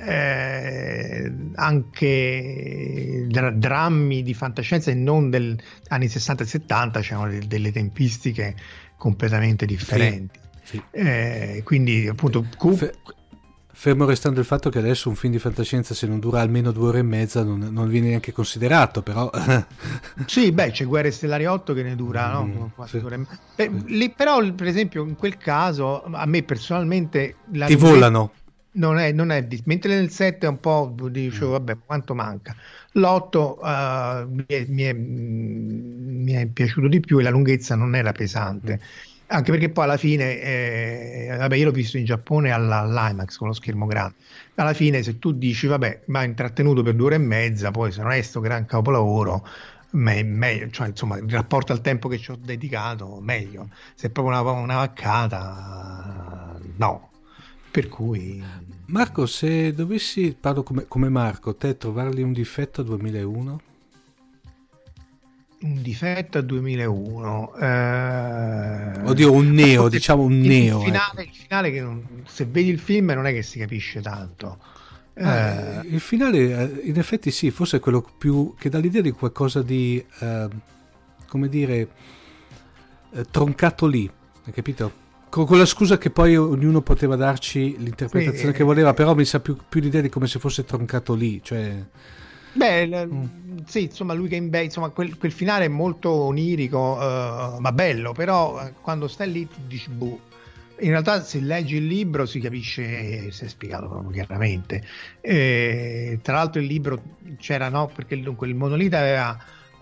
E: Eh, anche dra- drammi di fantascienza e non degli anni sessanta e settanta c'erano de- delle tempistiche completamente differenti, sì, sì. Eh, quindi appunto
D: F- fermo restando il fatto che adesso un film di fantascienza, se non dura almeno due ore e mezza, non, non viene neanche considerato, però
E: sì, beh, c'è Guerre Stellari otto che ne dura, mm, no? Quasi sì. due ore e mezza. Eh, lì, però per esempio in quel caso a me personalmente la
D: ti volano.
E: Non è, non è di, mentre nel sette è un po' dicevo vabbè quanto manca, l'otto uh, mi, è, mi, è, mi è piaciuto di più e la lunghezza non era pesante, anche perché poi alla fine eh, vabbè io l'ho visto in Giappone alla, all'IMAX con lo schermo grande, alla fine se tu dici vabbè ma intrattenuto per due ore e mezza, poi se non è sto gran capolavoro me, meglio, cioè insomma in rapporto al tempo che ci ho dedicato meglio, se è proprio una, una vaccata no. Per cui
D: Marco, se dovessi, parlo come, come Marco, te trovargli un difetto a duemilauno?
E: Un difetto a duemilauno eh...
D: oddio un neo, diciamo un
E: il,
D: neo
E: il finale,
D: ecco.
E: il finale che non, se vedi il film non è che si capisce tanto.
D: Ah, eh... il finale in effetti sì, forse è quello più che dà l'idea di qualcosa di eh, come dire eh, troncato lì, hai capito? Con quella scusa che poi ognuno poteva darci l'interpretazione sì, che voleva, però mi sa più, più l'idea di come se fosse troncato lì, cioè
E: beh mm. sì, insomma lui che in be- insomma quel, quel finale è molto onirico, uh, ma bello, però uh, quando stai lì tu dici boh, in realtà se leggi il libro si capisce, si è spiegato proprio chiaramente, e, tra l'altro il libro c'era no perché dunque il monolite aveva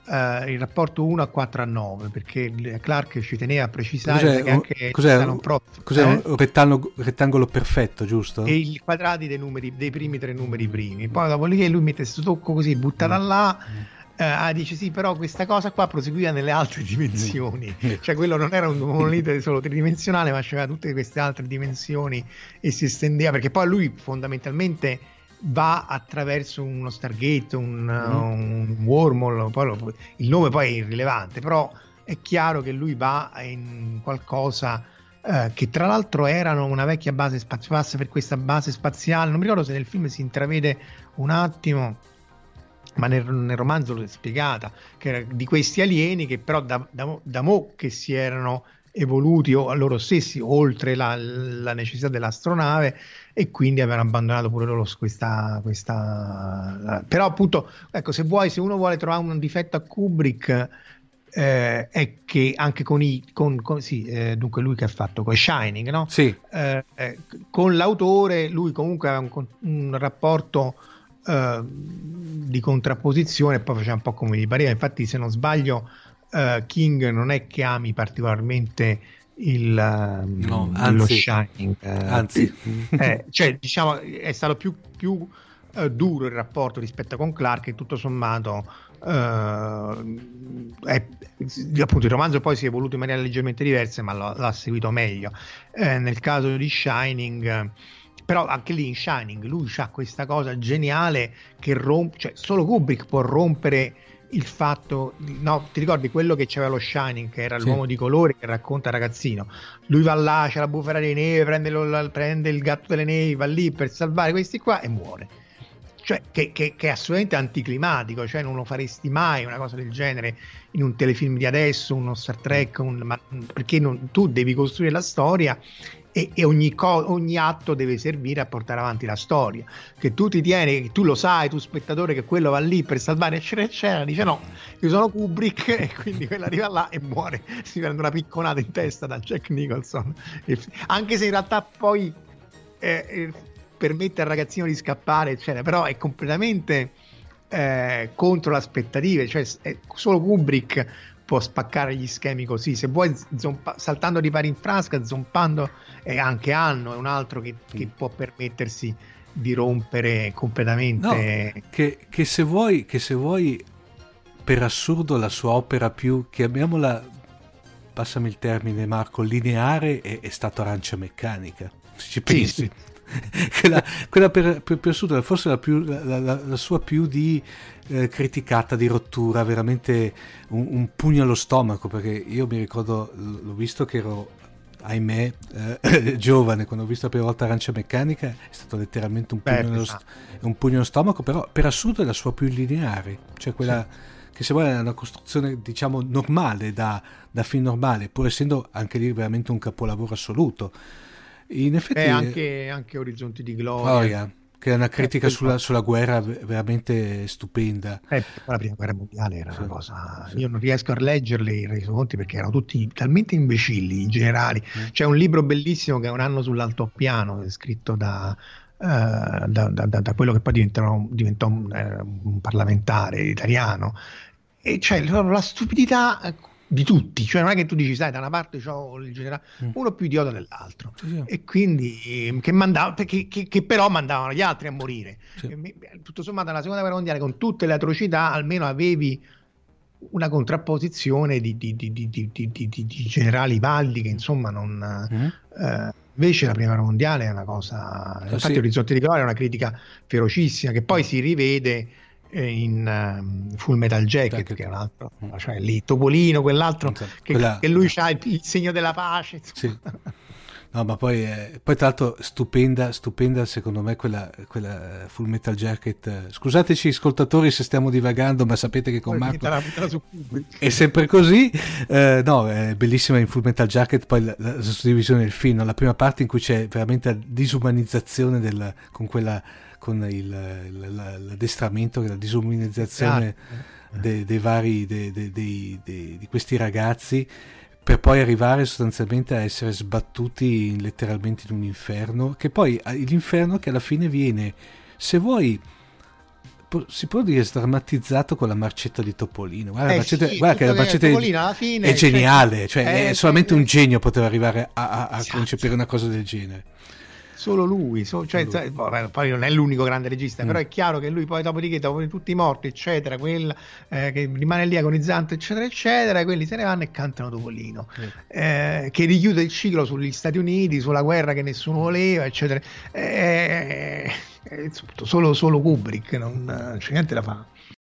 E: uh, il rapporto uno a quattro a nove, perché Clarke ci teneva a precisare
D: cos'è,
E: che anche
D: cos'è,
E: non proprio,
D: cos'è
E: eh?
D: un rettangolo, rettangolo perfetto, giusto?
E: E i quadrati dei numeri, dei primi tre numeri primi, poi dopodiché lui mette questo tocco così buttata mm. là. Uh, dice sì, però questa cosa qua proseguiva nelle altre dimensioni, cioè quello non era un monolite solo tridimensionale, ma c'era tutte queste altre dimensioni e si estendeva, perché poi lui fondamentalmente va attraverso uno Stargate, un, mm. un wormhole, poi lo, il nome poi è irrilevante, però è chiaro che lui va in qualcosa uh, che tra l'altro erano una vecchia base spaziale, passa per questa base spaziale, non mi ricordo se nel film si intravede un attimo, ma nel, nel romanzo l'ho spiegata, che era di questi alieni che però da, da, da mo che si erano evoluti o a loro stessi oltre la, la necessità dell'astronave, e quindi avevano abbandonato pure loro questa, questa però appunto, ecco, se vuoi, se uno vuole trovare un difetto a Kubrick, eh, è che anche con i con, con sì, eh, dunque lui che ha fatto con Shining, no?
D: Sì.
E: Eh, eh, con l'autore lui comunque aveva un, un rapporto Uh, di contrapposizione, e poi faceva un po' come gli pareva. Infatti, se non sbaglio, uh, King non è che ami particolarmente il uh,
D: no,
E: lo
D: anzi,
E: Shining, uh,
D: anzi
E: eh, cioè diciamo è stato più, più uh, duro il rapporto rispetto con Clarke, e tutto sommato uh, è, appunto il romanzo poi si è evoluto in maniera leggermente diversa, ma lo, l'ha seguito meglio. Eh, nel caso di Shining, uh, però anche lì in Shining lui ha questa cosa geniale che rompe, cioè solo Kubrick può rompere il fatto, no, ti ricordi quello che c'aveva lo Shining, che era sì. l'uomo di colore che racconta il ragazzino, lui va là, c'è la bufera dei neve, prende, lo, prende il gatto delle nevi, va lì per salvare questi qua e muore, cioè che, che, che è assolutamente anticlimatico, cioè non lo faresti mai una cosa del genere in un telefilm di adesso, uno Star Trek, un, ma, perché non, tu devi costruire la storia e, e ogni, co- ogni atto deve servire a portare avanti la storia, che tu ti tieni, che tu lo sai, tu spettatore, che quello va lì per salvare eccetera eccetera, dice no, io sono Kubrick, e quindi quello arriva là e muore, si prende una picconata in testa da Jack Nicholson, anche se in realtà poi eh, eh, permette al ragazzino di scappare eccetera, però è completamente eh, contro le aspettative, cioè è, solo Kubrick può spaccare gli schemi così, se vuoi zompa- saltando di pari in frasca, zompando, e anche Anno è un altro che, che può permettersi di rompere completamente,
D: no, che, che se vuoi che se vuoi per assurdo la sua opera più, chiamiamola, passami il termine Marco, lineare, è, è stato Arancia Meccanica, se ci pensi. Sì, sì. quella, quella per, per, per assurdo forse la, più, la, la, la sua più di eh, criticata, di rottura, veramente un, un pugno allo stomaco, perché io mi ricordo, l'ho visto che ero, ahimè, eh, giovane, quando ho visto la prima volta Arancia Meccanica, è stato letteralmente un pugno, Beh, nello, st- un pugno allo stomaco, però per assurdo è la sua più lineare, cioè quella sì. che se vuoi è una costruzione diciamo normale, da, da film normale, pur essendo anche lì veramente un capolavoro assoluto. In effetti
E: eh, anche, anche Orizzonti di Gloria,
D: Gloria, che è una critica eh, sulla, sulla guerra veramente stupenda.
E: Eh, la prima guerra mondiale era sì, una cosa, sì. Io non riesco a leggerli i resoconti perché erano tutti talmente imbecilli in generale. Mm. C'è un libro bellissimo che è Un anno sull'altopiano, scritto da, uh, da, da, da, da quello che poi diventò, diventò un, uh, un parlamentare italiano, e c'è la stupidità di tutti, cioè non è che tu dici sai da una parte c'ho il generale, mm. uno più idiota dell'altro, sì, sì. e quindi che, mandava, che, che, che però mandavano gli altri a morire, sì. e, tutto sommato nella seconda guerra mondiale con tutte le atrocità almeno avevi una contrapposizione di, di, di, di, di, di, di, di generali validi che insomma non mm. eh, invece la prima guerra mondiale è una cosa, infatti sì. Orizzonti di Gloria è una critica ferocissima che poi si rivede in um, Full Metal Jacket, Jacket, che è un altro, cioè lì Topolino, quell'altro esatto. che, Quella... che lui ha il, il segno della pace, sì.
D: No, ma poi, eh, poi tra l'altro stupenda, stupenda secondo me quella, quella Full Metal Jacket. Scusateci ascoltatori se stiamo divagando, ma sapete che con poi Marco è sempre così. Eh, no, è bellissima in Full Metal Jacket poi la, la, la suddivisione del film, no? La prima parte in cui c'è veramente la disumanizzazione del, con quella con il, l'addestramento, la disumanizzazione ah. dei, dei vari dei, dei, dei, dei, di questi ragazzi, per poi arrivare sostanzialmente a essere sbattuti in, letteralmente in un inferno, che poi l'inferno che alla fine viene, se vuoi, si può dire sdrammatizzato con la marcetta di Topolino. Guarda,
E: Eh
D: la marcetta,
E: sì,
D: guarda che la
E: tutto
D: marcetta
E: Topolino alla fine,
D: è geniale,
E: cioè,
D: cioè,
E: eh,
D: è solamente
E: eh,
D: un genio poteva arrivare a, a- a
E: esatto.
D: concepire una cosa del genere.
E: Solo lui, so- cioè, sai, vabbè, poi non è l'unico grande regista,
D: Mm.
E: però è chiaro che lui poi dopodiché, dopo tutti i morti, eccetera, quella eh, che rimane lì agonizzante, eccetera, eccetera, quelli se ne vanno e cantano Topolino,
D: Mm.
E: eh, che richiude il ciclo sugli Stati Uniti, sulla guerra che nessuno voleva, eccetera. Eh, eh, solo, solo Kubrick, non, non c'è niente da fare.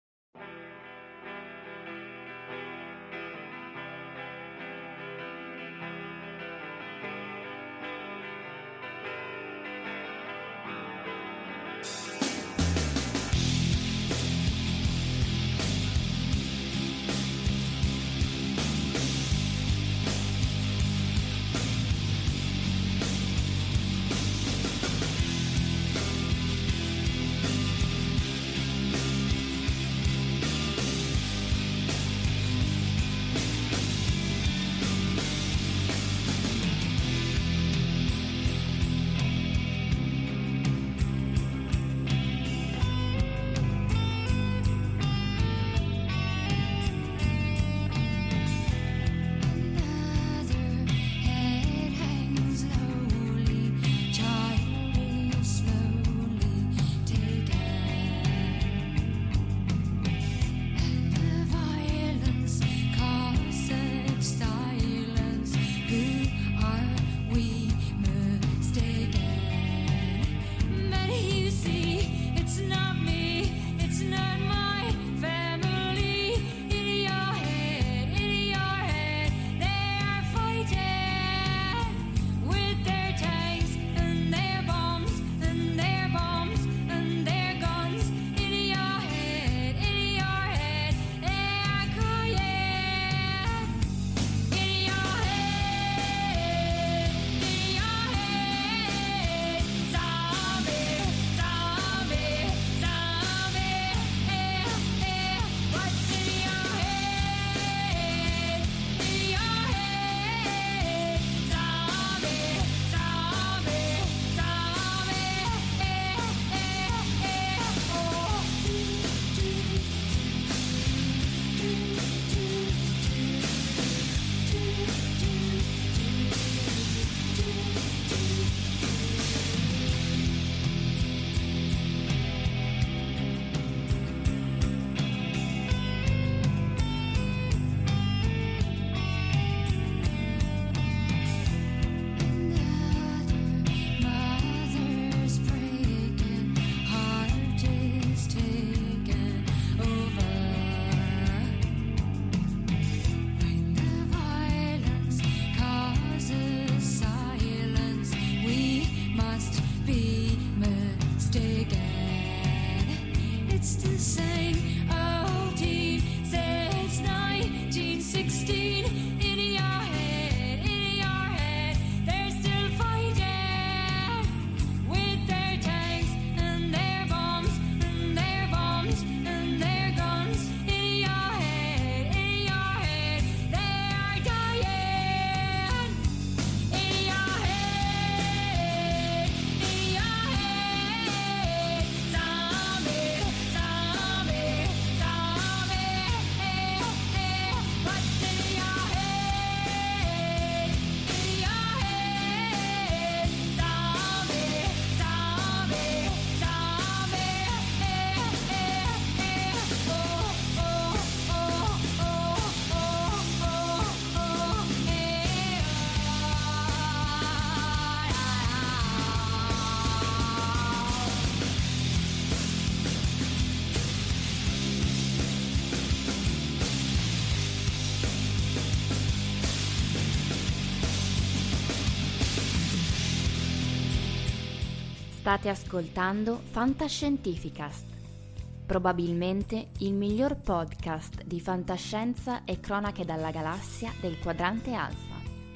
C: State ascoltando Fantascientificast, probabilmente il miglior podcast di fantascienza e cronache dalla galassia del quadrante alfa.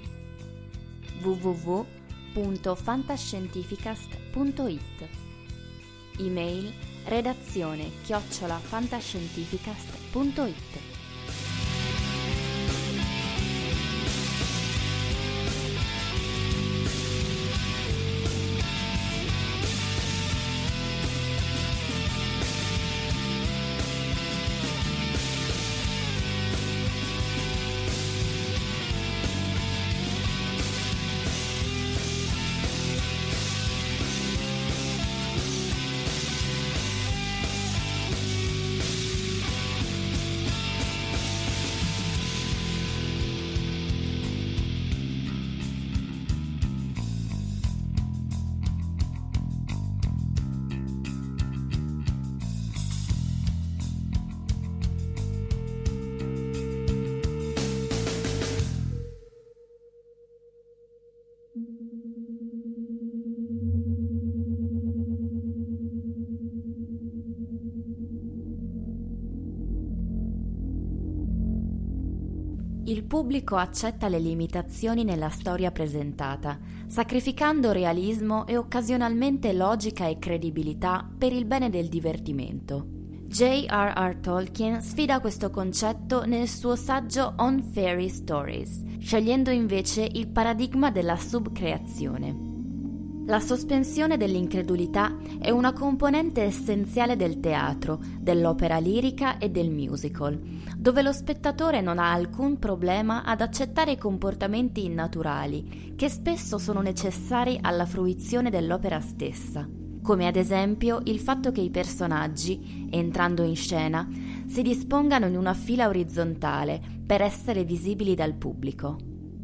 C: w w w punto fantascientificast punto i t. Email redazione chiocciola fantascientificast punto i t. Il pubblico accetta le limitazioni nella storia presentata, sacrificando realismo e occasionalmente logica e credibilità per il bene del divertimento. J R R. Tolkien sfida questo concetto nel suo saggio On Fairy Stories, scegliendo invece il paradigma della subcreazione. La sospensione dell'incredulità è una componente essenziale del teatro, dell'opera lirica e del musical, dove lo spettatore non ha alcun problema ad accettare i comportamenti innaturali, che spesso sono necessari alla fruizione dell'opera stessa, come ad esempio il fatto che i personaggi, entrando in scena, si dispongano in una fila orizzontale per essere visibili dal pubblico.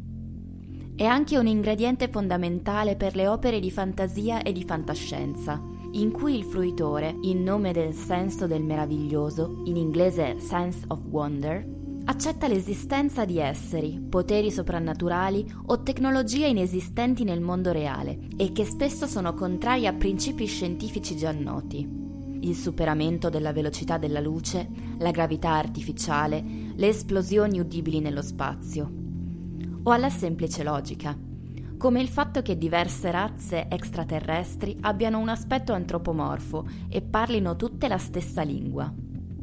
C: È anche un ingrediente fondamentale per le opere di fantasia e di fantascienza, in cui il fruitore, in nome del senso del meraviglioso, in inglese sense of wonder, accetta l'esistenza di esseri, poteri soprannaturali o tecnologie inesistenti nel mondo reale e che spesso sono contrari a principi scientifici già noti. Il superamento della velocità della luce, la gravità artificiale, le esplosioni udibili nello spazio, o alla semplice logica, come il fatto che diverse razze extraterrestri abbiano un aspetto antropomorfo e parlino tutte la stessa lingua.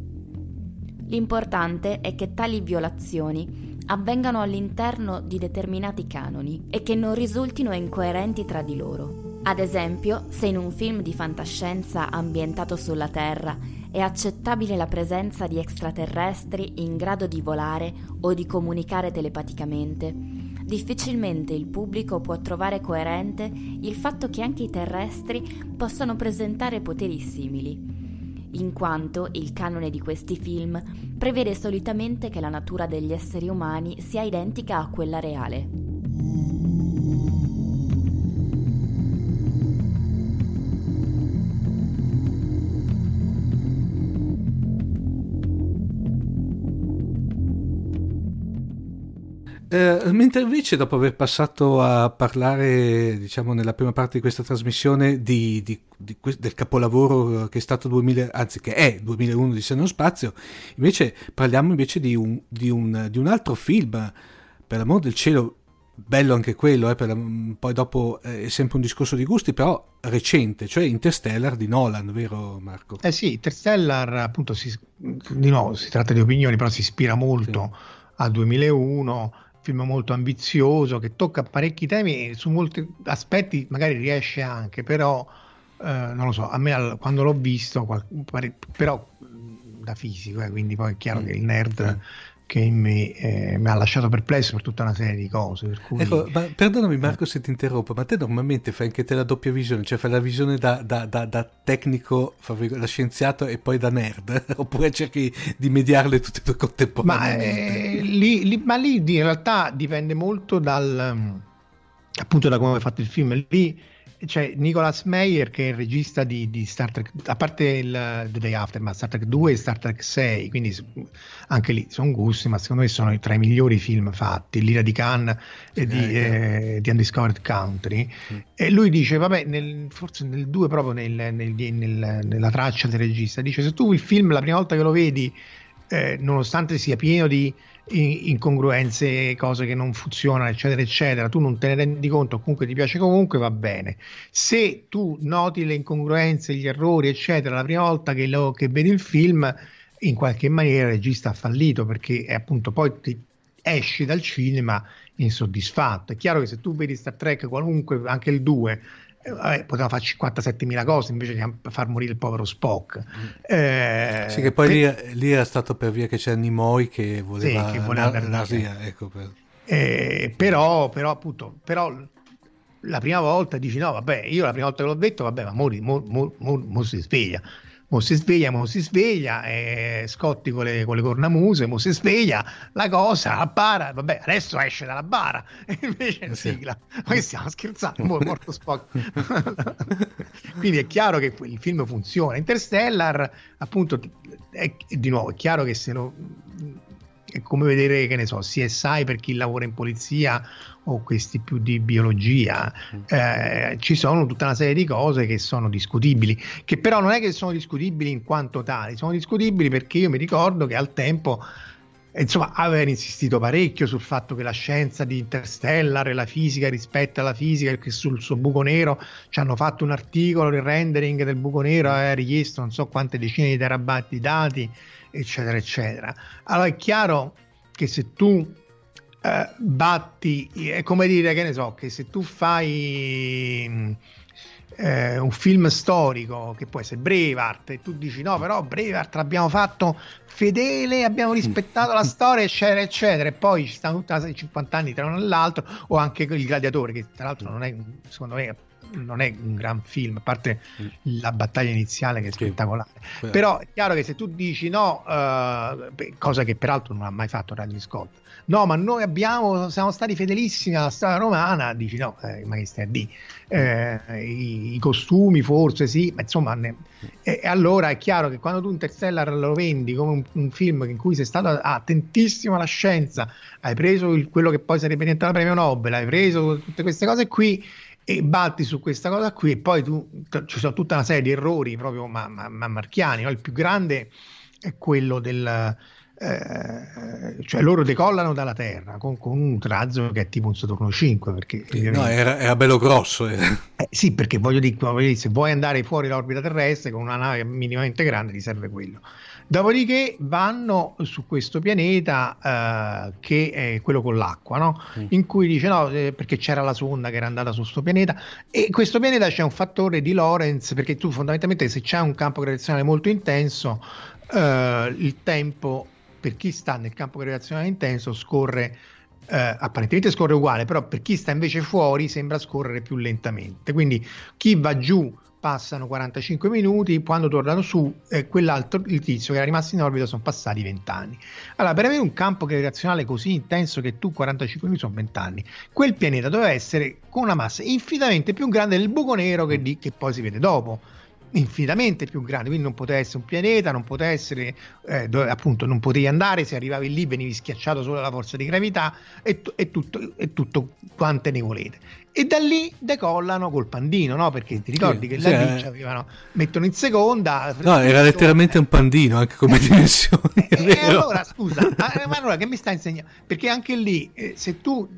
C: L'importante è che tali violazioni avvengano all'interno di determinati canoni e che non risultino incoerenti tra di loro. Ad esempio, se in un film di fantascienza ambientato sulla Terra è accettabile la presenza di extraterrestri in grado di volare o di comunicare telepaticamente, difficilmente il pubblico può trovare coerente il fatto che anche i terrestri possano presentare poteri simili, in quanto il canone di questi film prevede solitamente che la natura degli esseri umani sia identica a quella reale.
D: Eh, mentre invece, dopo aver passato a parlare, diciamo, nella prima parte di questa trasmissione di, di, di, del capolavoro che è stato duemila, anzi che è duemilauno di Senno Spazio, invece parliamo invece di un, di un, di un altro film, per l'amor del cielo, bello anche quello, eh, per la, poi dopo eh, è sempre un discorso di gusti, però recente, cioè Interstellar di Nolan, vero Marco?
E: Eh sì, Interstellar appunto, si, di nuovo si tratta di opinioni, però si ispira molto sì. al duemilauno, film molto ambizioso che tocca parecchi temi e su molti aspetti magari riesce anche, però eh, non lo so, a me quando l'ho visto pare, però da fisico, eh, quindi poi è chiaro mm. che il nerd mm. che in me eh, mi ha lasciato perplesso per tutta una serie di cose, per cui...
D: Ecco, ma perdonami Marco se ti interrompo, ma te normalmente fai anche te la doppia visione, cioè fai la visione da, da, da, da tecnico, da scienziato e poi da nerd, oppure cerchi di mediarle tutte e due contemporaneamente?
E: Ma, eh, lì, lì, ma lì in realtà dipende molto dal, appunto, da come è fatto il film. Lì c'è Nicholas Meyer che è il regista di, di Star Trek, a parte il The Day After, ma Star Trek due e Star Trek sei, quindi anche lì sono gusti, ma secondo me sono tra i migliori film fatti, l'Ira di Khan e di, eh, eh, di Undiscovered Country. Mm. E lui dice, vabbè, nel, forse nel due proprio nel, nel, nel, nella traccia del regista, dice se tu il film la prima volta che lo vedi, eh, nonostante sia pieno di incongruenze, cose che non funzionano, eccetera eccetera, tu non te ne rendi conto, comunque ti piace comunque, va bene. Se tu noti le incongruenze, gli errori eccetera la prima volta che, lo, che vedi il film, in qualche maniera il regista ha fallito, perché è appunto poi ti esci dal cinema insoddisfatto. È chiaro che se tu vedi Star Trek qualunque, anche il due, eh, vabbè, poteva fare cinquantasettemila cose invece di far morire il povero Spock. Eh,
D: sì, che poi per... lì, lì era stato per via che c'è Nimoy che voleva,
E: sì, che voleva andare
D: la, la, ecco, per...
E: eh, però, però appunto però la prima volta dici no vabbè, io la prima volta che l'ho detto vabbè, ma mo, mo, mo, mo, mo si sveglia mo si sveglia, mo si sveglia, eh, Scotti con le, con le cornamuse, mo si sveglia, la cosa, la bara, vabbè, adesso esce dalla bara, e invece è
D: sì.
E: sigla. Ma che stiamo scherzando? Mo è morto Spock. Quindi è chiaro che il film funziona. Interstellar, appunto, è, di nuovo, è chiaro che se lo è come vedere, che ne so, C S I per chi lavora in polizia o questi più di biologia. Eh, ci sono tutta una serie di cose che sono discutibili, che però non è che sono discutibili in quanto tali, sono discutibili perché io mi ricordo che al tempo, insomma, aveva insistito parecchio sul fatto che la scienza di Interstellar e la fisica rispetto alla fisica, che sul suo buco nero ci hanno fatto un articolo, il rendering del buco nero aveva richiesto non so quante decine di terabyte di dati, eccetera eccetera. Allora è chiaro che se tu eh, batti, è come dire, che ne so, che se tu fai eh, un film storico che può essere Braveheart e tu dici no, però Braveheart l'abbiamo fatto fedele, abbiamo rispettato la storia, eccetera eccetera, e poi ci stanno tutti cinquanta anni tra uno e l'altro, o anche Il Gladiatore, che tra l'altro non è, secondo me non è un gran film, a parte la battaglia iniziale che è spettacolare, sì. Però è chiaro che se tu dici no, uh, cosa che peraltro non ha mai fatto Ridley Scott, no, ma noi abbiamo, siamo stati fedelissimi alla storia romana, dici no, eh, ma che stai a dire? Eh, i, i costumi forse sì, ma insomma ne, e, e allora è chiaro che quando tu Interstellar lo vendi come un, un film in cui sei stato attentissimo alla scienza, hai preso il, quello che poi sarebbe diventato premio Nobel, hai preso tutte queste cose qui e batti su questa cosa qui, e poi tu t- ci sono tutta una serie di errori proprio ma, ma, ma marchiani, no? Il più grande è quello del eh, cioè loro decollano dalla Terra con, con un razzo che è tipo un Saturno cinque, perché
D: sì, no, era, era bello grosso eh.
E: Eh, sì, perché voglio dire, voglio dire, se vuoi andare fuori dall'orbita terrestre con una nave minimamente grande ti serve quello. Dopodiché vanno su questo pianeta eh, che è quello con l'acqua, no? Mm. In cui dice no, eh, perché c'era la sonda che era andata su questo pianeta, e questo pianeta c'è un fattore di Lorentz, perché tu fondamentalmente se c'è un campo gravitazionale molto intenso, eh, il tempo per chi sta nel campo gravitazionale intenso scorre, eh, apparentemente scorre uguale, però per chi sta invece fuori sembra scorrere più lentamente, quindi chi va giù passano quarantacinque minuti, quando tornano su eh, quell'altro, il tizio che era rimasto in orbita, sono passati venti anni. Allora, per avere un campo gravitazionale così intenso che tu quarantacinque minuti sono venti anni, quel pianeta doveva essere con una massa infinitamente più grande del buco nero che, di, che poi si vede dopo, infinitamente più grande, quindi non poteva essere un pianeta, non poteva essere eh, dove appunto non potevi andare, se arrivavi lì venivi schiacciato solo dalla forza di gravità e, t- e, tutto, e tutto quante ne volete, e da lì decollano col pandino, no? Perché ti ricordi sì, che sì, là lì avevano, mettono in seconda,
D: no, era letteralmente un pandino anche come dimensioni,
E: e, e allora scusa, ma, ma allora che mi sta insegnando? Perché anche lì eh, se tu,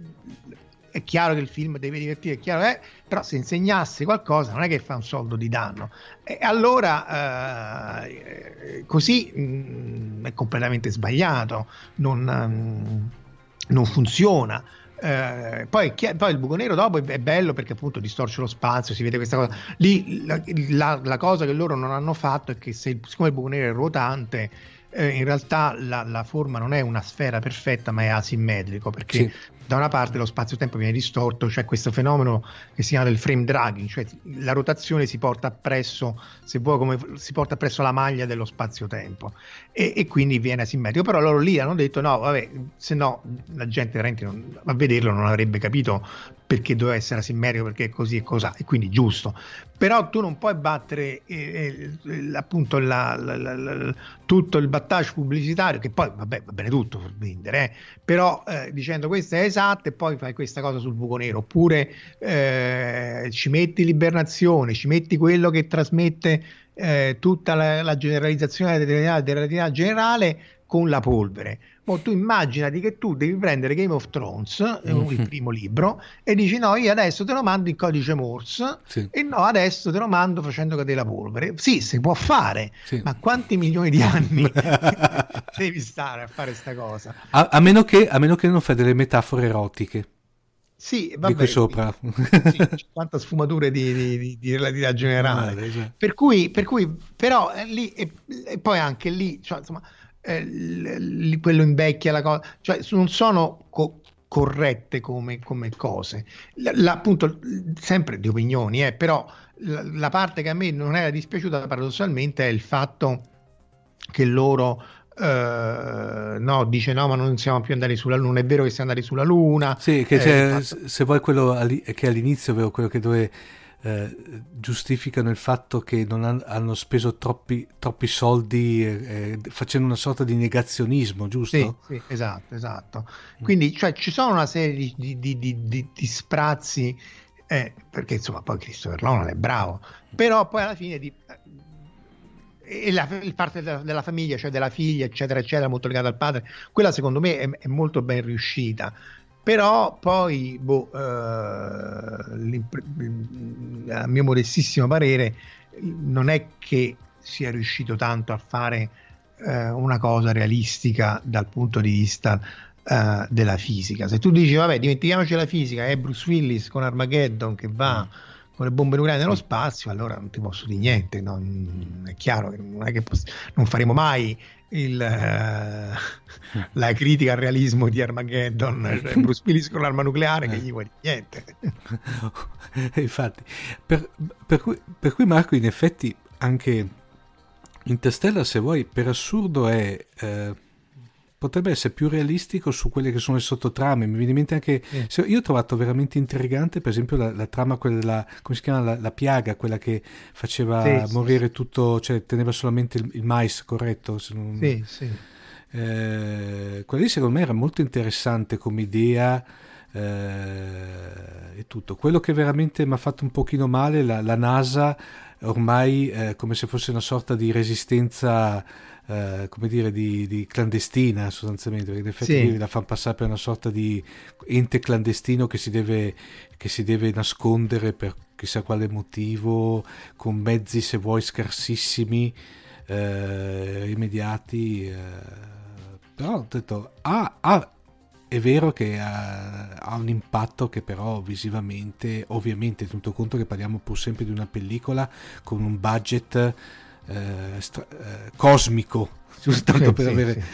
E: è chiaro che il film deve divertire, è chiaro, eh? Però se insegnassi qualcosa non è che fa un soldo di danno, e allora eh, così mh, è completamente sbagliato, non, mh, non funziona. Eh, poi, chi- poi il buco nero dopo è, è bello perché appunto distorce lo spazio, si vede questa cosa lì. La, la, la cosa che loro non hanno fatto è che se, siccome il buco nero è ruotante, eh, in realtà la, la forma non è una sfera perfetta ma è asimmetrico, perché sì, da una parte lo spazio-tempo viene distorto, c'è cioè questo fenomeno che si chiama del frame dragging, cioè la rotazione si porta appresso, se vuoi, come si porta appresso la maglia dello spazio-tempo, e, e quindi viene asimmetrico. Però loro lì hanno detto no, vabbè, se no la gente veramente non, a vederlo non avrebbe capito perché doveva essere asimmetrico, perché è così e cos'ha, e quindi giusto. Però tu non puoi battere eh, eh, appunto la, la, la, la, tutto il battage pubblicitario, che poi vabbè, va bene tutto per vendere, eh, però eh, dicendo questo è esatto e poi fai questa cosa sul buco nero, oppure eh, ci metti l'ibernazione, ci metti quello che trasmette eh, tutta la, la generalizzazione della relatività generale con la polvere. Mo tu immaginati che tu devi prendere Game of Thrones, mm-hmm, il primo libro, e dici no, io adesso te lo mando in codice Morse, sì, e no, adesso te lo mando facendo cadere la polvere. Sì, si può fare, sì, ma quanti milioni di anni devi stare a fare sta cosa?
D: A, a, meno che, a meno che non fai delle metafore erotiche.
E: Sì, vabbè,
D: di qui sopra.
E: Sì, cinquanta sfumature di, di, di, di relatività generale. Vale, cioè. Per cui, per cui, però eh, lì, e, e poi anche lì, cioè, insomma, eh, l, l, quello invecchia la cosa, cioè non sono co- corrette come, come cose. La, la, appunto, sempre di opinioni, eh, però la, la parte che a me non era dispiaciuta paradossalmente è il fatto che loro Uh, no, dice no, ma non siamo più andati sulla Luna. È vero che siamo andati sulla Luna.
D: Sì, che c'è,
E: fatto...
D: se vuoi quello che all'inizio, ovvero quello che dove eh, giustificano il fatto che non han, hanno speso troppi, troppi soldi eh, facendo una sorta di negazionismo, giusto?
E: Sì, sì, esatto, esatto. Quindi cioè, ci sono una serie di, di, di, di, di sprazzi, eh, perché insomma poi Christopher Nolan è bravo, però poi alla fine di, e la, il parte della, della famiglia, cioè della figlia, eccetera, eccetera, molto legata al padre, quella secondo me è, è molto ben riuscita. Però poi, boh, eh, a mio modestissimo parere, non è che sia riuscito tanto a fare eh, una cosa realistica dal punto di vista eh, della fisica. Se tu dici, vabbè, dimentichiamoci la fisica, è Bruce Willis con Armageddon che va con le bombe nucleari nello spazio, allora non ti posso dire niente, no? È chiaro che non è che poss- non faremo mai il, uh, la critica al realismo di Armageddon, Bruce Willis con l'arma nucleare, che gli vuoi dire niente.
D: Infatti, per, per, cui, per cui Marco, in effetti anche Interstellar, se vuoi, per assurdo è eh, potrebbe essere più realistico su quelle che sono le sottotrame. Mi viene in mente anche eh. se, io ho trovato veramente intrigante per esempio la, la trama, quella della, come si chiama, la, la piaga, quella che faceva sì, morire sì, tutto, cioè teneva solamente il, il mais, corretto? Se non,
E: sì, sì.
D: Eh, quella lì secondo me era molto interessante come idea, eh, e tutto. Quello che veramente mi ha fatto un pochino male, la, la NASA ormai eh, come se fosse una sorta di resistenza, eh, come dire, di, di clandestina sostanzialmente, perché in effetti sì, la fanno passare per una sorta di ente clandestino che si deve, che si deve nascondere per chissà quale motivo, con mezzi, se vuoi, scarsissimi, eh, immediati, eh, però ho detto, ah, ah è vero che ha, ha un impatto che però visivamente, ovviamente tenuto conto che parliamo pur sempre di una pellicola con un budget eh, stra- eh, cosmico, giusto tanto sì, per sì, avere... Sì.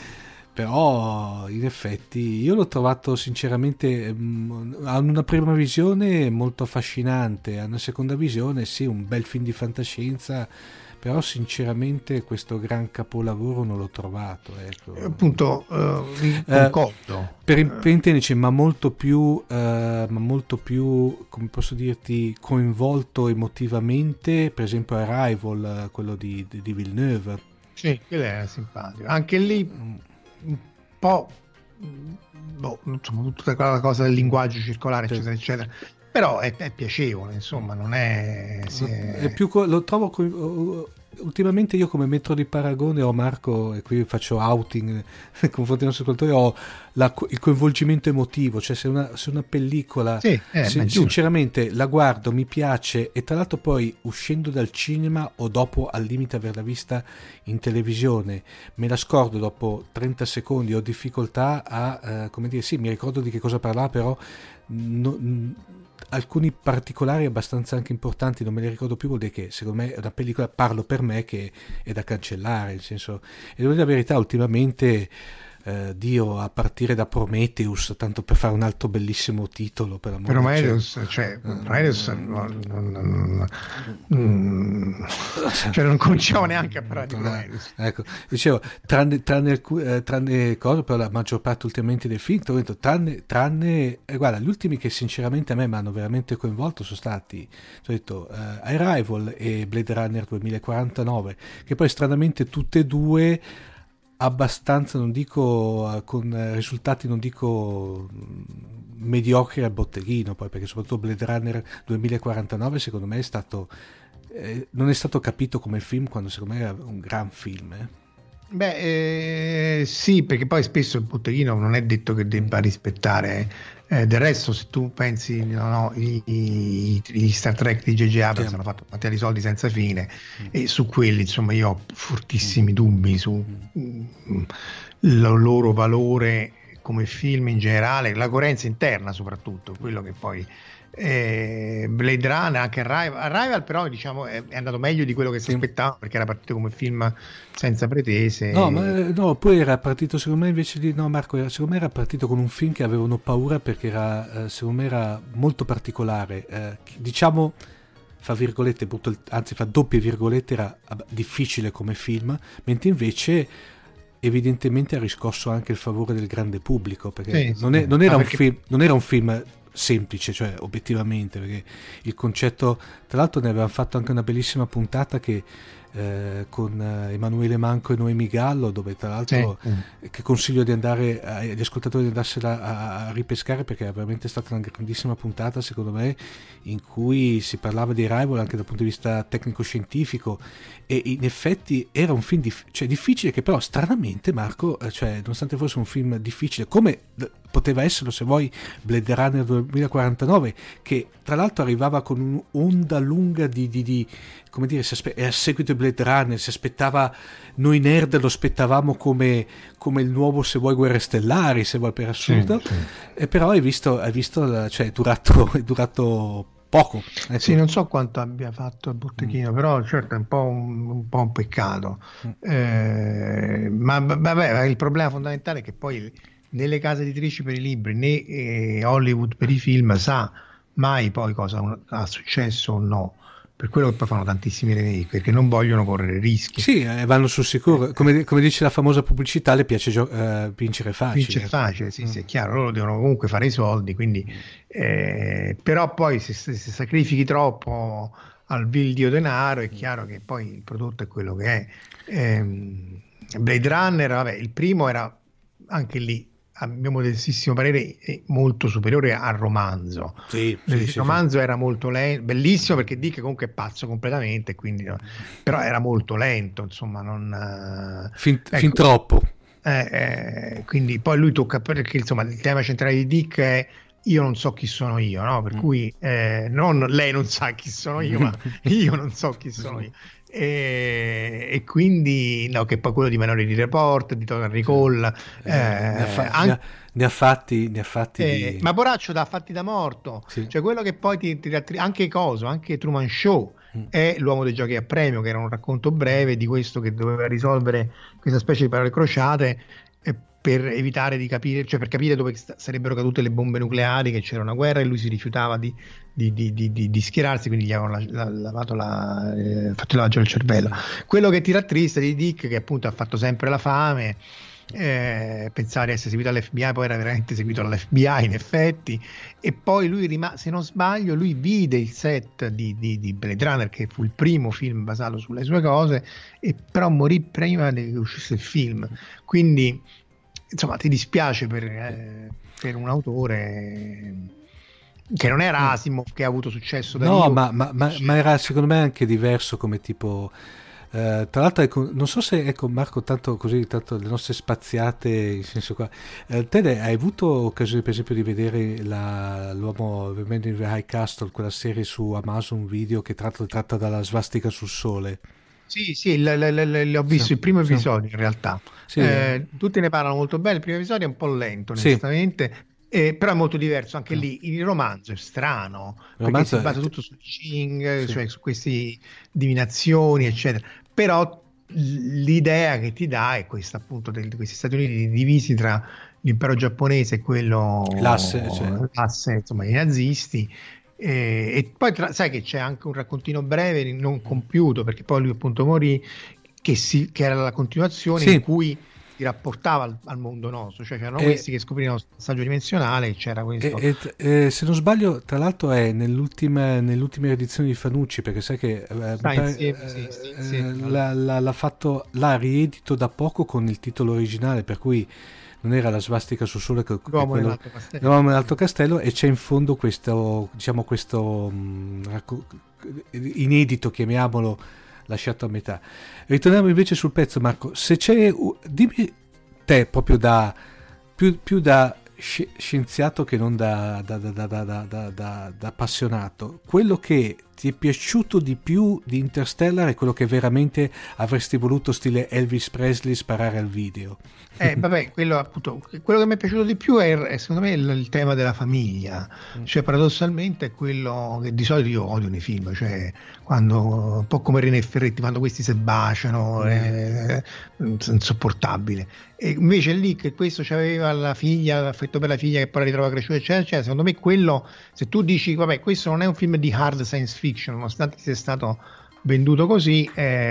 D: Però in effetti io l'ho trovato sinceramente mh, a una prima visione molto affascinante, a una seconda visione sì, un bel film di fantascienza, però sinceramente questo gran capolavoro non l'ho trovato, ecco.
E: Appunto uh, concordo,
D: eh, per, per intenderci, ma molto più uh, ma molto più, come posso dirti, coinvolto emotivamente, per esempio Arrival, quello di, di, di Villeneuve.
E: Sì, quello era simpatico, anche lì un po' boh, insomma, tutta quella cosa del linguaggio circolare, sì, eccetera eccetera, però è, è piacevole, insomma, non è, si è...
D: è più, lo trovo co- ultimamente io come metro di paragone ho, Marco, e qui faccio outing nei confronti dei nostri ascoltatori, ho la, il coinvolgimento emotivo, cioè se una, se una pellicola
E: sì, eh,
D: sin- sinceramente la guardo, mi piace, e tra l'altro poi uscendo dal cinema o dopo al limite averla vista in televisione me la scordo dopo trenta secondi, ho difficoltà a eh, come dire, sì, mi ricordo di che cosa parlava, però no, alcuni particolari abbastanza anche importanti non me li ricordo più, vuol dire che secondo me è una pellicola, parlo per me, che è da cancellare, nel senso, e devo dire la verità, ultimamente eh, Dio, a partire da Prometheus, tanto per fare un altro bellissimo titolo, per amore,
E: Prometheus, cioè, uh, Prometheus uh, non, non, non, non, cioè non cominciamo neanche a parlare di Prometheus,
D: ecco, dicevo, tranne, tranne, eh, tranne cose, però la maggior parte ultimamente dei film, detto, tranne, tranne eh, guarda, gli ultimi che sinceramente a me mi hanno veramente coinvolto sono stati, ho detto, uh, Arrival e Blade Runner duemilaquarantanove, che poi stranamente tutte e due abbastanza, non dico con risultati, non dico mediocri al botteghino, poi, perché soprattutto Blade Runner duemilaquarantanove secondo me è stato eh, non è stato capito come film, quando secondo me era un gran film, eh.
E: Beh, eh, sì, perché poi spesso il botteghino non è detto che debba rispettare, eh, del resto se tu pensi, no, no, i, i, gli Star Trek di J J Abrams hanno fatto quanti di soldi senza fine, mm. e su quelli insomma io ho fortissimi dubbi su mm. il loro valore come film in generale, la coerenza interna soprattutto, quello che poi eh, Blade Runner, anche Arrival, Arrival però diciamo è, è andato meglio di quello che si aspettava, perché era partito come film senza pretese.
D: No, ma no, poi era partito secondo me invece di no Marco, era, secondo me era partito con un film che avevano paura perché era eh, secondo me era molto particolare, eh, diciamo fa virgolette, anzi fa doppie virgolette, era difficile come film, mentre invece evidentemente ha riscosso anche il favore del grande pubblico, perché,
E: sì,
D: non,
E: sì.
D: è, non, era
E: ah,
D: un
E: perché...
D: film, non era un film semplice, cioè obiettivamente, perché il concetto, tra l'altro ne avevamo fatto anche una bellissima puntata che eh, con Emanuele Manco e Noemi Gallo, dove tra l'altro sì. che consiglio di andare agli ascoltatori di andarsela a, a ripescare, perché è veramente stata una grandissima puntata secondo me, in cui si parlava di Arrival anche dal punto di vista tecnico-scientifico, e in effetti era un film dif- cioè, difficile, che però stranamente, Marco, cioè, nonostante fosse un film difficile, come poteva esserlo se vuoi Blade Runner duemilaquarantanove, che tra l'altro arrivava con un'onda lunga di, di, di come dire, si aspe- a seguito di Blade Runner si aspettava, noi nerd lo aspettavamo come, come il nuovo, se vuoi, Guerre Stellari, se vuoi, per assurdo, sì, sì. E però hai visto, hai visto cioè è durato, è durato poco, ecco.
E: Sì, non so quanto abbia fatto il botteghino, mm. però certo è un po' un, un, po' un peccato, mm. eh, ma vabbè, il problema fondamentale è che poi nelle case editrici per i libri né eh, Hollywood per i film sa mai poi cosa ha successo o no, per quello che poi fanno tantissimi remake, perché non vogliono correre rischi.
D: Sì, eh, vanno sul sicuro, come, come dice la famosa pubblicità, le piace gio- eh, vincere facile.
E: Vincere facile, sì, mm. sì, è chiaro, loro devono comunque fare i soldi, quindi eh, però poi se, se, se sacrifichi troppo al vil dio denaro è chiaro che poi il prodotto è quello che è. Eh, Blade Runner, vabbè, il primo era anche lì, a mio modestissimo parere, è molto superiore al romanzo.
D: Sì,
E: il
D: sì,
E: romanzo
D: sì.
E: era molto lento, bellissimo perché Dick comunque è pazzo completamente, quindi no, però era molto lento, insomma, non
D: fin,
E: ecco,
D: fin troppo.
E: Eh, eh, quindi poi lui tocca, perché insomma il tema centrale di Dick è io non so chi sono io, no? Per mm. cui eh, non lei non sa chi sono io, ma io non so chi sono io. E, e quindi no, che poi quello di Minority Report, di Total Recall, eh,
D: ne, ha fa-
E: anche,
D: ne, ha, ne ha fatti, ne ha fatti
E: eh,
D: di...
E: ma poraccio da fatti da morto, sì. Cioè quello che poi ti, ti anche coso, anche Truman Show mm. è L'uomo dei giochi a premio, che era un racconto breve di questo che doveva risolvere questa specie di parole crociate eh, per evitare di capire, cioè per capire dove st- sarebbero cadute le bombe nucleari, che c'era una guerra e lui si rifiutava di Di, di, di, di schierarsi, quindi gli avevano la, la, lavato la, eh, fatto il lavaggio del cervello. Quello che ti rattrista di Dick, che appunto ha fatto sempre la fame, eh, pensare di essere seguito all'F B I, poi era veramente seguito all'F B I in effetti, e poi lui rimase, se non sbaglio, lui vide il set di, di, di Blade Runner, che fu il primo film basato sulle sue cose, e però morì prima che uscisse il film, quindi insomma ti dispiace per, eh, per un autore che non era Asimov, che ha avuto successo da
D: no
E: Dio,
D: ma, ma, ma, ma era secondo me anche diverso come tipo eh, tra l'altro ecco, non so se ecco Marco, tanto così, tanto le nostre spaziate in senso qua, eh, te hai avuto occasione per esempio di vedere la, l'uomo The Man in the High Castle, quella serie su Amazon Video che tratta, tratta dalla svastica sul sole?
E: Sì, sì, l- l- l- l'ho visto, sì, il primo episodio, sì. In realtà
D: sì.
E: eh, tutti ne parlano molto bene, il primo episodio è un po' lento onestamente, sì. Eh, però è molto diverso anche lì. Il romanzo è strano, il romanzo perché si basa è... tutto su Ching, sì. Cioè su queste divinazioni eccetera, però l'idea che ti dà è questa appunto di questi Stati Uniti divisi tra l'impero giapponese e quello
D: l'asse, cioè.
E: l'asse insomma, i nazisti, e, e poi tra, sai che c'è anche un raccontino breve non compiuto, perché poi lui appunto morì, che, si, che era la continuazione, sì. In cui si rapportava al, al mondo nostro, cioè c'erano e, questi che scoprivano il passaggio dimensionale, c'era questo
D: e, e, e, se non sbaglio tra l'altro è nell'ultima nell'ultima edizione di Fanucci, perché sai che eh, pare,
E: insieme, sì, sì,
D: eh,
E: sì.
D: L'ha, l'ha, l'ha fatto l'ha riedito da poco con il titolo originale, per cui non era la svastica sul sole che,
E: l'uomo,
D: quello,
E: nell'alto castello.
D: l'uomo nell'alto castello, e c'è in fondo questo diciamo questo mh, racco- inedito, chiamiamolo, lasciato a metà. Ritorniamo invece sul pezzo, Marco. Se c'è, dimmi te proprio da più, più da scienziato che non da, da, da, da, da, da, da, da appassionato, quello che ti è piaciuto di più di Interstellar è quello che veramente avresti voluto stile Elvis Presley sparare al video.
E: Eh, vabbè, quello appunto, quello che mi è piaciuto di più è, è secondo me il, il tema della famiglia, mm. Cioè paradossalmente è quello che di solito io odio nei film, cioè quando, un po' come René Ferretti, quando questi si baciano, mm. è, è insopportabile. E invece lì che questo c'aveva la figlia, l'affetto per la figlia che poi la ritrova cresciuta, eccetera, eccetera, secondo me quello, se tu dici vabbè questo non è un film di hard science fiction, nonostante sia stato venduto così,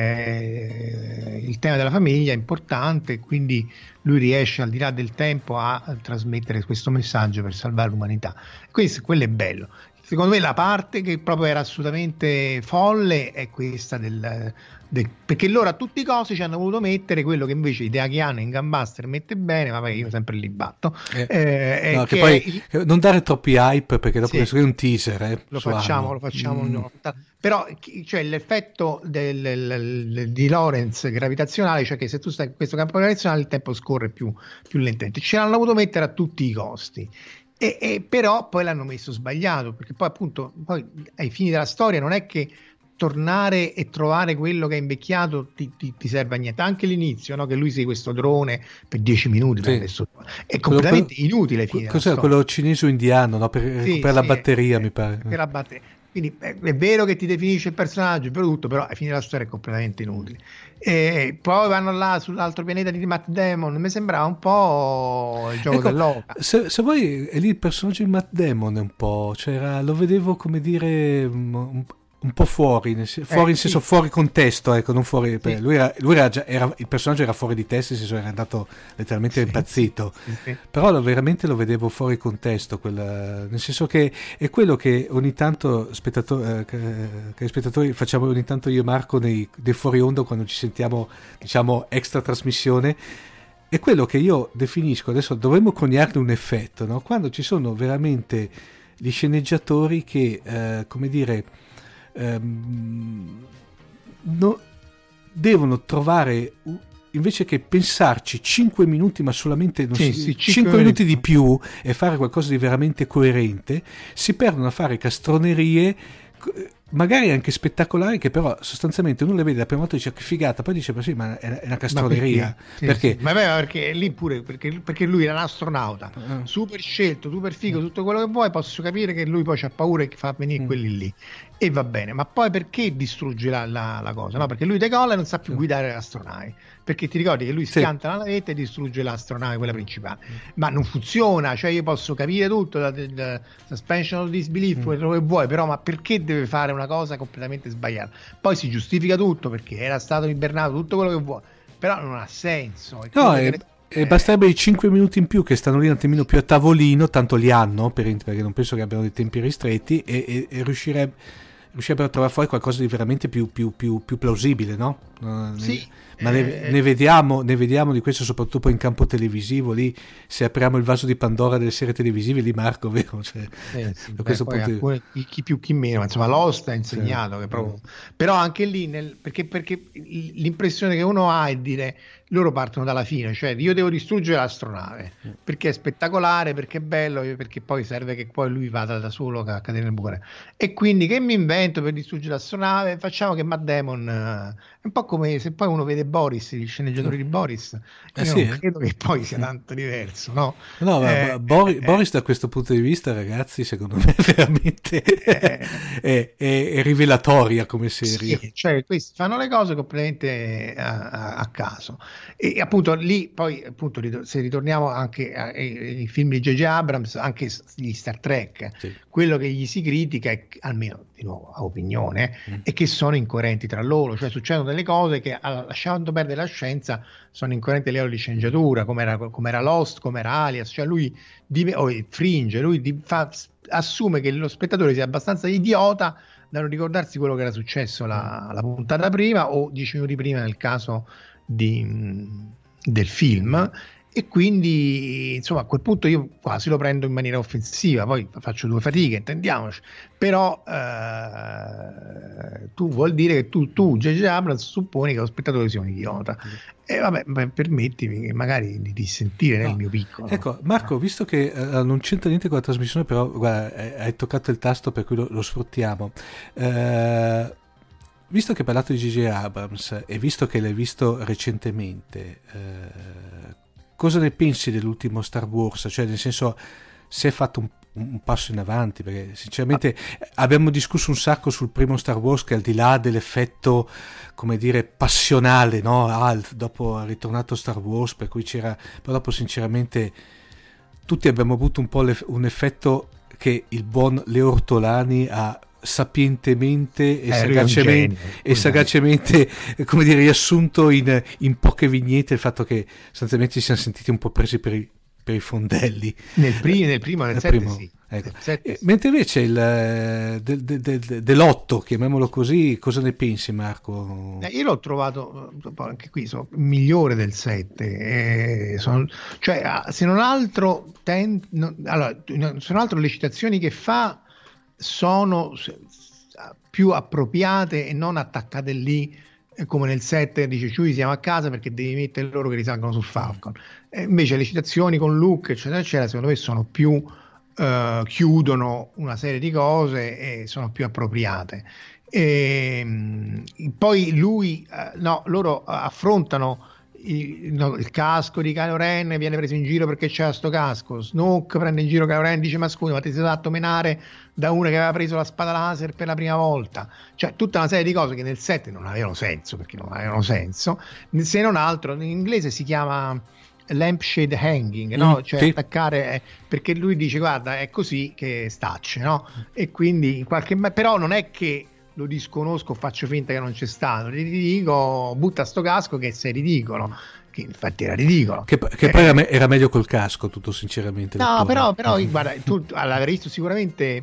E: eh, il tema della famiglia è importante, quindi lui riesce al di là del tempo a, a trasmettere questo messaggio per salvare l'umanità. Questo, quello è bello. Secondo me la parte che proprio era assolutamente folle è questa del, del perché loro a tutti i costi ci hanno voluto mettere quello che invece Hideaki in Gunbuster mette bene, ma io sempre li batto.
D: Eh,
E: eh,
D: no, che
E: che
D: poi
E: il...
D: non dare troppi hype, perché dopo
E: sì,
D: è un teaser. Eh,
E: lo facciamo, lo facciamo. Mm. No. Però cioè, l'effetto del, del, del, di Lorentz gravitazionale, cioè che se tu stai in questo campo gravitazionale il tempo scorre più, più lentamente. Ce l'hanno voluto mettere a tutti i costi. E, e però poi l'hanno messo sbagliato, perché poi appunto poi ai fini della storia non è che tornare e trovare quello che è invecchiato ti, ti, ti serve a niente. Anche l'inizio, no? Che lui sei questo drone per dieci minuti, sì. Adesso è completamente quello, inutile ai fini
D: cos'è quello cinese o indiano, no? Per
E: sì,
D: recuperare
E: sì,
D: la batteria,
E: è,
D: mi pare.
E: Per la batteria. Quindi è, è vero che ti definisce il personaggio, però tutto, però ai fini della storia è completamente inutile. E poi vanno là sull'altro pianeta di Matt Damon, mi sembrava un po' il gioco
D: ecco,
E: dell'oca.
D: Se, se vuoi, è lì il personaggio di Matt Damon un po', c'era, lo vedevo come dire un, un po' fuori, nel, fuori eh, in senso sì. fuori contesto, ecco, non fuori. Sì. Lui, era, lui era già, era, il personaggio era fuori di testa, nel senso era andato letteralmente sì, impazzito. Sì, sì. Però lo, veramente lo vedevo fuori contesto, quella, nel senso che è quello che ogni tanto spettatori, eh, che, che spettatori facciamo ogni tanto io e Marco nei, nei fuori onda quando ci sentiamo, diciamo, extra trasmissione. È quello che io definisco, adesso dovremmo coniarne un effetto, no? Quando ci sono veramente gli sceneggiatori che, eh, come dire, ehm, no, devono trovare, invece che pensarci cinque minuti, ma solamente non
E: sì,
D: si,
E: sì,
D: cinque minuti di più e fare qualcosa di veramente coerente, si perdono a fare castronerie, magari anche spettacolari, che però sostanzialmente uno le vede la prima volta e dice che figata, poi dice ma sì, ma è una castroneria.
E: Ma perché? Sì, perché? Sì. Ma beh, perché lì pure perché, perché lui era un astronauta uh. super scelto, super figo, tutto quello che vuoi, posso capire che lui poi c'ha paura e fa venire mm. quelli lì e va bene, ma poi perché distrugge la, la, la cosa? No, perché lui decolla e non sa più sì. guidare l'astronave, perché ti ricordi che lui schianta sì. la navetta e distrugge l'astronave, quella principale, mm. ma non funziona, cioè io posso capire tutto, la, la, la suspension of disbelief, mm. quello che vuoi, però ma perché deve fare una cosa completamente sbagliata? Poi si giustifica tutto perché era stato ibernato, tutto quello che vuoi, però non ha senso. E
D: no, è, e eh. basterebbe i cinque minuti in più che stanno lì un attimino più a tavolino, tanto li hanno, per, perché non penso che abbiano dei tempi ristretti, e, e, e riuscirebbe, riuscirebbero a trovare fuori qualcosa di veramente più, più, più, più plausibile, no?
E: Sì.
D: Ma ne, eh, ne, vediamo, ne vediamo di questo soprattutto poi in campo televisivo, lì se apriamo il vaso di Pandora delle serie televisive, lì Marco, vero? Cioè,
E: eh sì, da questo beh, punto alcune, di... chi più chi meno, insomma Lost ha insegnato sì. che proprio... però anche lì nel... perché, perché l'impressione che uno ha è dire loro partono dalla fine, cioè io devo distruggere l'astronave perché è spettacolare, perché è bello, perché poi serve che poi lui vada da solo a cadere nel buco, e quindi che mi invento per distruggere l'astronave? Facciamo che Matt Damon è un po' come se poi uno vede Boris, gli sceneggiatori di Boris,
D: eh
E: io
D: sì,
E: non credo che poi sia tanto diverso, no?
D: No, ma eh, Boris, eh, Boris da questo punto di vista, ragazzi, secondo me veramente eh, è, è, è rivelatoria come serie.
E: Sì, cioè questi fanno le cose completamente a, a, a caso. E appunto lì poi appunto se ritorniamo anche ai, ai film di J J Abrams, anche gli Star Trek, sì. quello che gli si critica è, almeno di nuovo a opinione, mm. è che sono incoerenti tra loro, cioè succedono delle cose che lasciando perdere la scienza sono incoerenti a livello di sceneggiatura, come era, come era Lost, come era Alias, cioè lui di, o Fringe, lui di, fa, assume che lo spettatore sia abbastanza idiota da non ricordarsi quello che era successo la, la puntata prima o dieci minuti prima nel caso di, del film, e quindi insomma a quel punto io quasi lo prendo in maniera offensiva, poi faccio due fatiche, intendiamoci, però eh, tu vuol dire che tu, tu J J Abrams supponi che lo spettatore sia un idiota, e vabbè, beh, permettimi che magari di dissentire nel no. mio piccolo.
D: Ecco Marco, visto che eh, non c'entra niente con la trasmissione, però guarda, hai toccato il tasto per cui lo, lo sfruttiamo, eh, visto che hai parlato di J J Abrams e visto che l'hai visto recentemente, eh, cosa ne pensi dell'ultimo Star Wars? Cioè, nel senso, si è fatto un, un passo in avanti? Perché sinceramente ah. abbiamo discusso un sacco sul primo Star Wars, che al di là dell'effetto, come dire, passionale, no? Ah, dopo è ritornato Star Wars, per cui c'era, però dopo sinceramente tutti abbiamo avuto un po' un effetto che il buon Leo Ortolani ha sapientemente e
E: Eh,
D: sagacemente,
E: genio,
D: e sagacemente come dire, riassunto in, in poche vignette il fatto che sostanzialmente ci siamo sentiti un po' presi per i, per i fondelli
E: nel, pri- nel primo nel,
D: nel
E: sette
D: primo,
E: sì.
D: ecco.
E: Nel sette
D: Eh,
E: sì.
D: mentre invece il eh, del, del, del, dell'otto, chiamiamolo così, cosa ne pensi, Marco?
E: Eh, Io l'ho trovato anche qui so, migliore del sette, eh, sono- cioè ah, se non altro, ten- no, allora, se non altro le citazioni che fa sono s- più appropriate e non attaccate lì eh, come nel sette dice Chewie siamo a casa perché devi mettere loro che risalgono sul Falcon. E invece le citazioni con Luke eccetera eccetera secondo me sono più eh, chiudono una serie di cose e sono più appropriate. E, mh, poi lui eh, no loro affrontano il, no, il casco di Kylo Ren, viene preso in giro perché c'era sto casco. Snoke prende in giro Kylo Ren, dice ma scusa ma ti sei fatto menare da uno che aveva preso la spada laser per la prima volta. Cioè tutta una serie di cose che nel set non avevano senso, perché non avevano senso, se non altro in inglese si chiama lampshade hanging, no?
D: Mm,
E: Cioè
D: sì.
E: attaccare eh, perché lui dice guarda è così che stacce, no? E quindi in qualche ma- però non è che lo disconosco, faccio finta che non c'è stato, gli dico butta sto casco che sei ridicolo, che infatti era ridicolo.
D: Che, che
E: Eh,
D: poi era, me- era meglio col casco, tutto sinceramente.
E: no,
D: l'attore.
E: però, però guarda, tu all'aver visto sicuramente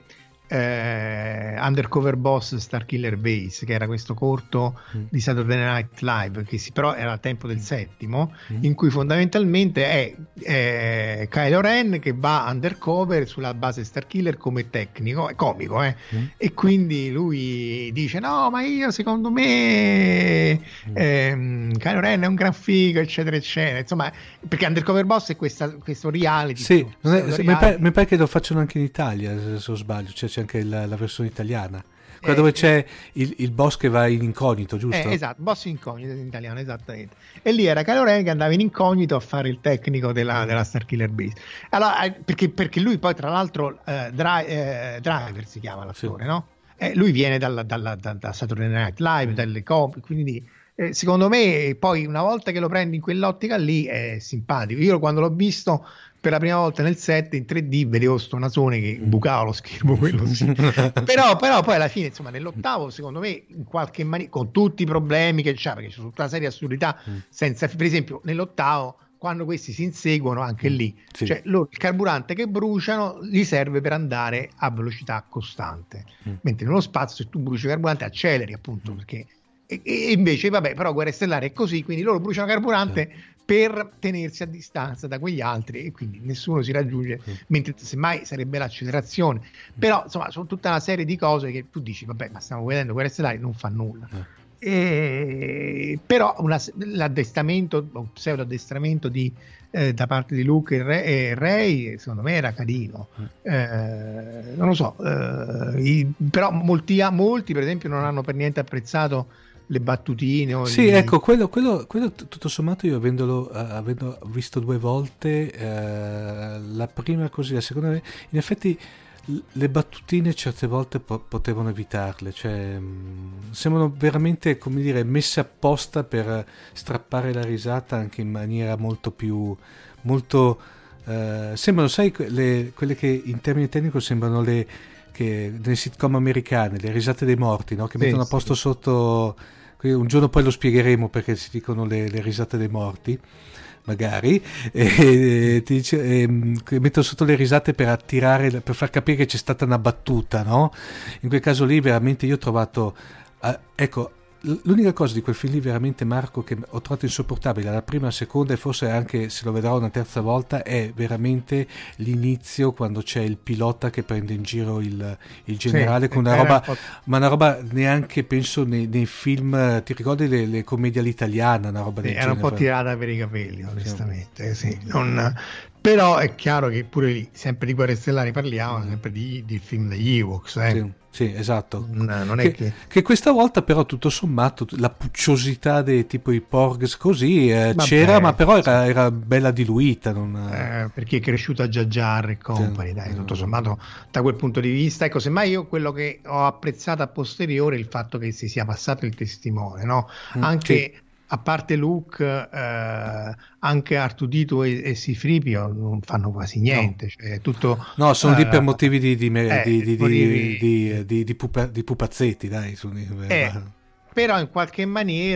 E: eh, Undercover Boss Starkiller Base, che era questo corto
D: Mm.
E: di Saturday Night Live, che si, però era al tempo del settimo,
D: Mm.
E: in cui fondamentalmente è, è Kylo Ren che va undercover sulla base Starkiller come tecnico, è comico, eh?
D: Mm.
E: E quindi lui dice no ma io secondo me ehm, Kylo Ren è un gran figo eccetera eccetera, insomma perché Undercover Boss è questa, questo reality,
D: Sì, non è-
E: pseudo
D: mi, pare,
E: reality.
D: mi pare che lo facciano anche in Italia, se se non sbaglio, cioè, c'è anche la, la versione italiana, quella
E: Eh,
D: dove c'è il, il boss che va in incognito, giusto?
E: Eh, esatto, boss incognito in italiano, esattamente. E lì era Kylo Ren che andava in incognito a fare il tecnico della, della Starkiller Base. Allora, eh, perché, perché lui poi, tra l'altro, eh, Dri- eh, Driver si chiama l'attore,
D: Sì.
E: no? Eh, lui viene dalla, dalla, da, da Saturday Night Live, dalle copie, quindi eh, secondo me poi una volta che lo prendi in quell'ottica lì è simpatico. Io quando l'ho visto per la prima volta nel set in tre D vedevo sto nasone che bucava lo schermo, quello sì. però, però poi alla fine insomma nell'ottavo secondo me in qualche maniera con tutti i problemi che c'ha, perché c'è tutta una serie di assurdità senza, per esempio nell'ottavo quando questi si inseguono anche lì,
D: Sì.
E: cioè loro il carburante che bruciano gli serve per andare a velocità costante,
D: Mm.
E: mentre nello spazio se tu bruci carburante acceleri appunto perché e, e invece vabbè però Guerre Stellari è così, quindi loro bruciano carburante per tenersi a distanza da quegli altri e quindi nessuno si raggiunge, mentre semmai sarebbe l'accelerazione. Però insomma sono tutta una serie di cose che tu dici vabbè ma stiamo vedendo Guerre Stellari, non fa nulla. E, però una, l'addestramento o pseudo addestramento di, eh, da parte di Luke e Re- e Rey secondo me era carino, eh, non lo so, eh, i- però molti, molti per esempio non hanno per niente apprezzato le battutine o
D: Sì,
E: gli-
D: ecco, quello, quello, quello t- tutto sommato io avendolo eh, avendo visto due volte, eh, la prima così, la seconda, in effetti l- le battutine certe volte po- potevano evitarle, cioè mh, sembrano veramente, come dire, messe apposta per strappare la risata anche in maniera molto più, molto, eh, sembrano, sai, que- le- quelle che in termini tecnici sembrano le, che nelle sitcom americane, le risate dei morti, no? Che
E: Sì,
D: mettono a
E: sì.
D: posto sotto. Un giorno poi lo spiegheremo perché si dicono le, le risate dei morti, magari, e, ti dice, e, che mettono sotto le risate per attirare, per far capire che c'è stata una battuta, no? In quel caso lì veramente io ho trovato, eh, ecco, l- l'unica cosa di quel film lì veramente, Marco, che ho trovato insopportabile la prima, la seconda e forse anche se lo vedrò una terza volta, è veramente l'inizio quando c'è il pilota che prende in giro il, il generale,
E: Sì,
D: con una
E: era
D: roba,
E: un po'-
D: ma una roba neanche penso nei, nei film, ti ricordi le, le commedie all'italiana, una roba
E: Sì,
D: del
E: era un po'
D: genere?
E: tirata per i capelli, onestamente. Sì. Non- Però è chiaro che pure lì, sempre di Guerre Stellari parliamo, sempre di, di film degli Ewoks. Eh.
D: Sì, sì, esatto.
E: Non, non è
D: Che,
E: che...
D: che questa volta però tutto sommato la pucciosità dei tipo i Porgs così eh,
E: Vabbè,
D: c'era, ma però era, era bella diluita, non...
E: eh, perché è cresciuta Jar Jar e company,
D: Sì.
E: dai, tutto sommato da quel punto di vista. Ecco, semmai io quello che ho apprezzato a posteriore è il fatto che si sia passato il testimone, no?
D: Mm,
E: Anche
D: sì.
E: a parte Luke, eh, anche Artudito e, e Sifripio non fanno quasi niente. No, cioè, tutto,
D: no sono
E: uh,
D: lì per motivi di, di, eh, di, di,
E: motivi...
D: di, di, di, pupa, di pupazzetti, dai. Sono,
E: eh, però in qualche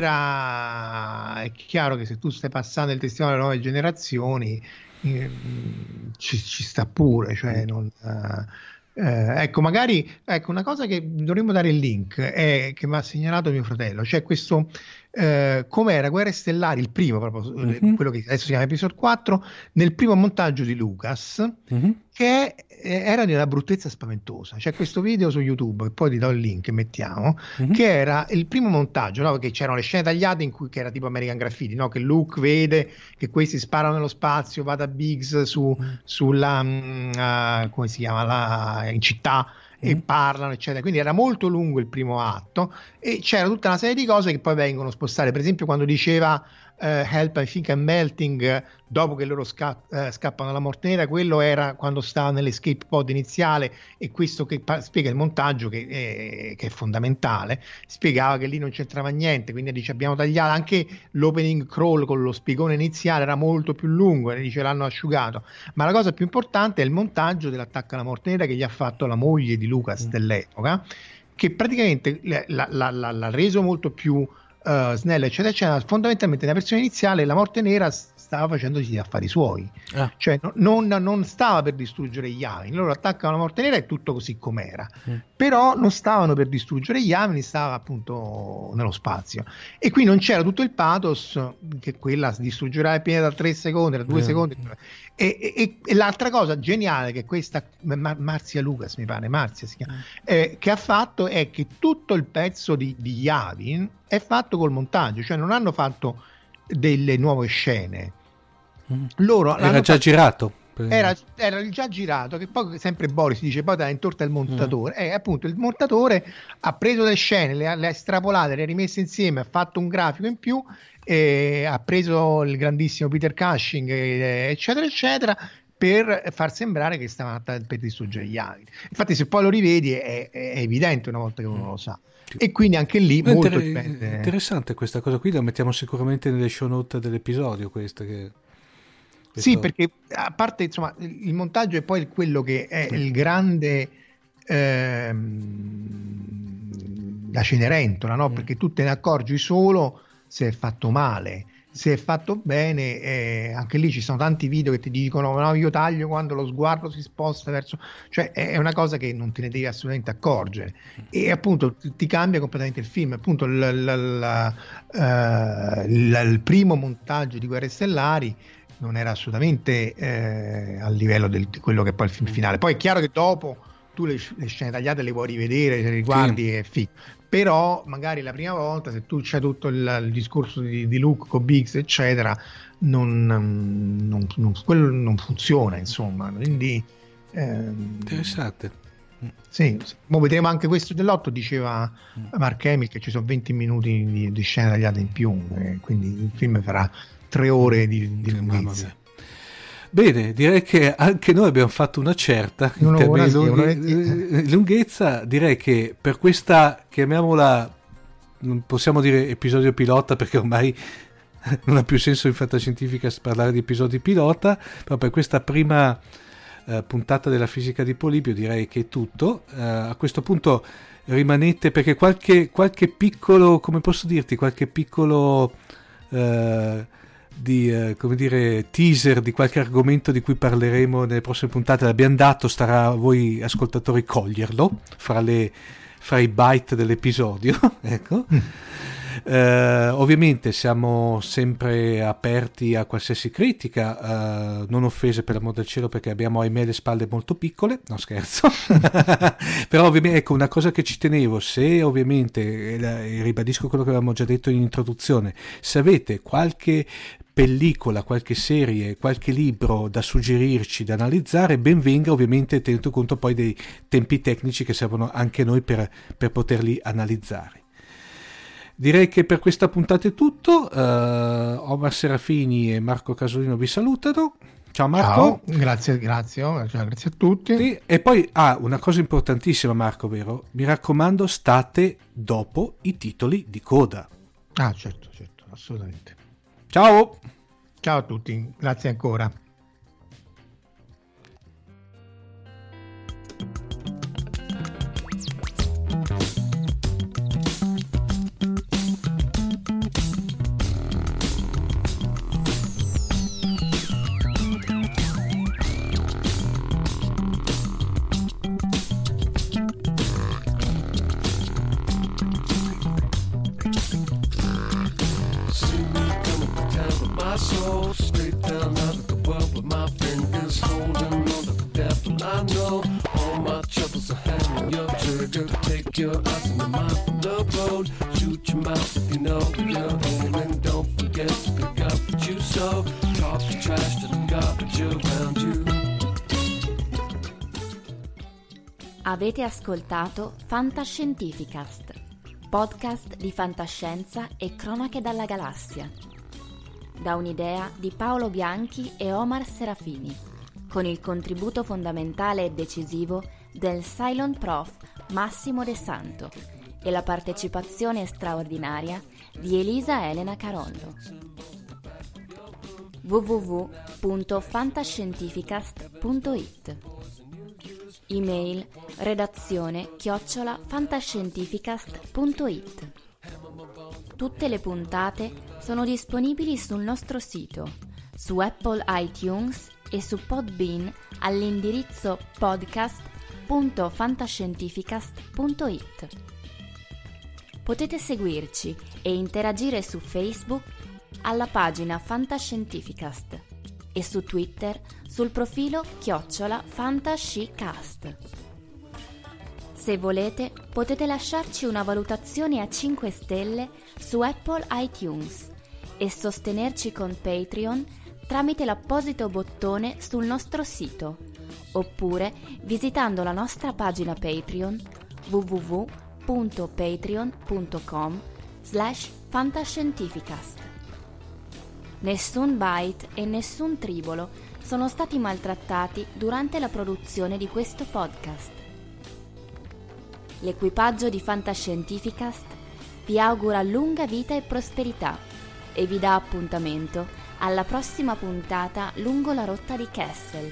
E: maniera è chiaro che se tu stai passando il testimone alle nuove generazioni, eh, ci, ci sta pure, cioè non... Uh, Eh, ecco, magari ecco, una cosa che dovremmo dare il link è che mi ha segnalato mio fratello, cioè questo eh, com'era Guerre Stellari, il primo proprio, mm-hmm. quello che adesso si chiama Episode quattro, nel primo montaggio di Lucas, mm-hmm. che era di una bruttezza spaventosa. C'è questo video su YouTube, che poi ti do il link e mettiamo, mm-hmm. che era il primo montaggio, no? Perché c'erano le scene tagliate in cui, che era tipo American Graffiti, no? Che Luke vede che questi sparano nello spazio, va da Biggs su, mm-hmm. sulla uh, come si chiama la, in città e mm-hmm. parlano eccetera, quindi era molto lungo il primo atto e c'era tutta una serie di cose che poi vengono spostate. Per esempio quando diceva uh, help I think I'm melting, dopo che loro sca- uh, scappano alla morte nera, quello era quando stava nell'escape pod iniziale, e questo che pa- spiega il montaggio che è, che è fondamentale, spiegava che lì non c'entrava niente, quindi dice abbiamo tagliato anche l'opening crawl con lo spiegone iniziale, era molto più lungo e dice l'hanno asciugato, ma la cosa più importante è il montaggio dell'attacco alla morte nera che gli ha fatto la moglie di Lucas mm. dell'epoca, che praticamente l'ha, l'ha, l'ha, l'ha reso molto più Uh, snello eccetera eccetera. Fondamentalmente nella versione iniziale la morte nera stava facendosi gli affari suoi, ah. cioè no, non, non stava per distruggere gli Yavin, loro attaccano la morte nera e tutto così com'era, mm. però non stavano per distruggere gli Yavin, stava appunto nello spazio, e qui non c'era tutto il pathos che quella distruggerà il pianeta da tre secondi, da due mm. secondi e, e, e l'altra cosa geniale che questa Mar- Marzia Lucas mi pare, Marzia si chiama, mm. eh, che ha fatto è che tutto il pezzo di, di Yavin è fatto col montaggio, cioè non hanno fatto delle nuove scene, loro
D: era già
E: fatto,
D: girato
E: era, era già girato, che poi sempre Boris dice poi da intorta il montatore, mm. eh, appunto il montatore ha preso le scene, le ha, le ha estrapolate, le ha rimesse insieme, ha fatto un grafico in più, e ha preso il grandissimo Peter Cushing eh, eccetera eccetera per far sembrare che stava per distruggere gli Yavin. Infatti se poi lo rivedi è, è evidente una volta che uno lo sa. E quindi anche lì
D: Inter-
E: molto dipende.
D: Interessante questa cosa qui, la mettiamo sicuramente nelle show note dell'episodio questa che...
E: Questo... Sì, perché a parte insomma il montaggio è poi quello che è il grande ehm, la Cenerentola, no? Mm. Perché tu te ne accorgi solo se è fatto male. Se è fatto bene, eh, anche lì ci sono tanti video che ti dicono no, io taglio quando lo sguardo si sposta verso, cioè è una cosa che non te ne devi assolutamente accorgere, e appunto ti cambia completamente il film. Appunto il, il, il, il, il primo montaggio di Guerre Stellari non era assolutamente eh, al livello del, di quello che è poi il film finale. Poi è chiaro che dopo tu le, le scene tagliate le vuoi rivedere, se le riguardi sì. È figo, però magari la prima volta se tu c'hai tutto il, il discorso di, di Luke con Biggs eccetera non, non, non, quello non funziona, insomma, quindi ehm,
D: interessante.
E: Sì, mo vedremo anche questo dell'otto, diceva Mark Hamill che ci sono venti minuti di, di scene tagliate in più, eh, quindi il film farà tre ore di, di lunghezza.
D: Bene, direi che anche noi abbiamo fatto una certa in termini di lunghe, lunghezza. Direi che per questa, chiamiamola, non possiamo dire episodio pilota perché ormai non ha più senso in fantascientifica parlare di episodi pilota, però per questa prima eh, puntata della fisica di Polibio direi che è tutto. Eh, a questo punto rimanete, perché qualche, qualche piccolo, come posso dirti, qualche piccolo... Eh, di eh, come dire teaser di qualche argomento di cui parleremo nelle prossime puntate l'abbiamo dato, starà a voi ascoltatori coglierlo fra le fra i byte dell'episodio. Ecco. mm. eh, ovviamente siamo sempre aperti a qualsiasi critica, eh, non offese per l'amor del cielo, perché abbiamo ahimè le spalle molto piccole, no scherzo. Però ovviamente ecco una cosa che ci tenevo, se ovviamente e ribadisco quello che avevamo già detto in introduzione, se avete qualche pellicola, qualche serie, qualche libro da suggerirci, da analizzare, ben venga, ovviamente tenuto conto poi dei tempi tecnici che servono anche noi per, per poterli analizzare. Direi che per questa puntata è tutto. uh, Omar Serafini e Marco Casolino vi salutano. Ciao Marco.
E: Ciao, grazie, grazie, cioè, grazie a tutti.
D: Sì, e poi ah, una cosa importantissima Marco, vero? Mi raccomando, state dopo i titoli di coda.
E: Ah certo, certo. assolutamente.
D: Ciao!
E: Ciao a tutti, grazie ancora.
F: Soul straight down out of the world with my fingers holding on to the devil. I know all my troubles are hanging your trigger. Take your eyes and your mind from the road. Shoot your mouth if you know where you're aiming. Don't forget to pick up what you sow. Talk the trash to the garbage around you.
C: Avete ascoltato Fantascientificast, podcast di fantascienza e cronache dalla galassia. Da un'idea di Paolo Bianchi e Omar Serafini, con il contributo fondamentale e decisivo del Cylon Prof Massimo De Santo e la partecipazione straordinaria di Elisa Elena Carollo. w w w punto fantascientificast punto it. Email redazione chiocciola fantascientificast punto it. Tutte le puntate sono disponibili sul nostro sito, su Apple iTunes e su Podbean all'indirizzo podcast punto fantascientificast punto it. Potete seguirci e interagire su Facebook alla pagina Fantascientificast e su Twitter sul profilo chiocciola fantascicast. Se volete, potete lasciarci una valutazione a cinque stelle su Apple iTunes e sostenerci con Patreon tramite l'apposito bottone sul nostro sito, oppure visitando la nostra pagina Patreon w w w punto patreon punto com slash fantascientificast. Nessun byte e nessun tribolo sono stati maltrattati durante la produzione di questo podcast. L'equipaggio di Fantascientificast vi augura lunga vita e prosperità e vi dà appuntamento alla prossima puntata lungo la rotta di Kessel.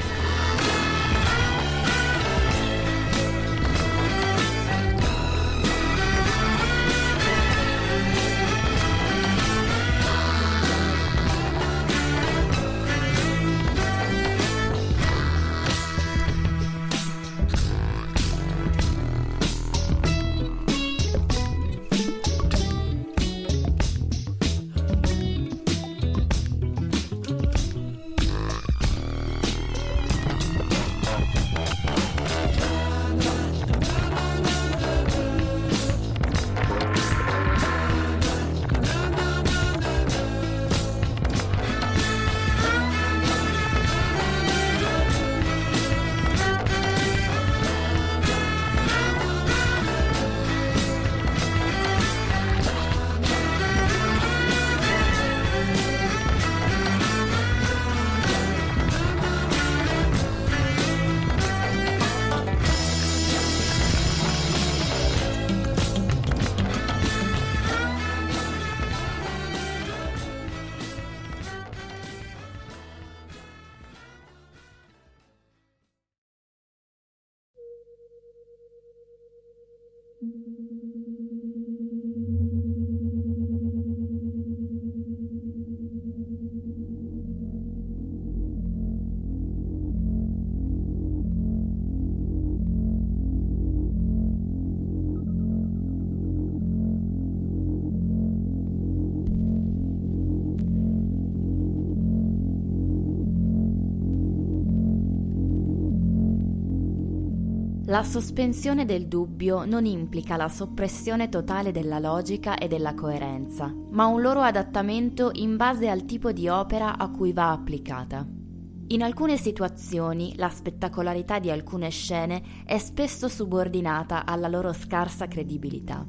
C: La sospensione del dubbio non implica la soppressione totale della logica e della coerenza, ma un loro adattamento in base al tipo di opera a cui va applicata. In alcune situazioni la spettacolarità di alcune scene è spesso subordinata alla loro scarsa credibilità.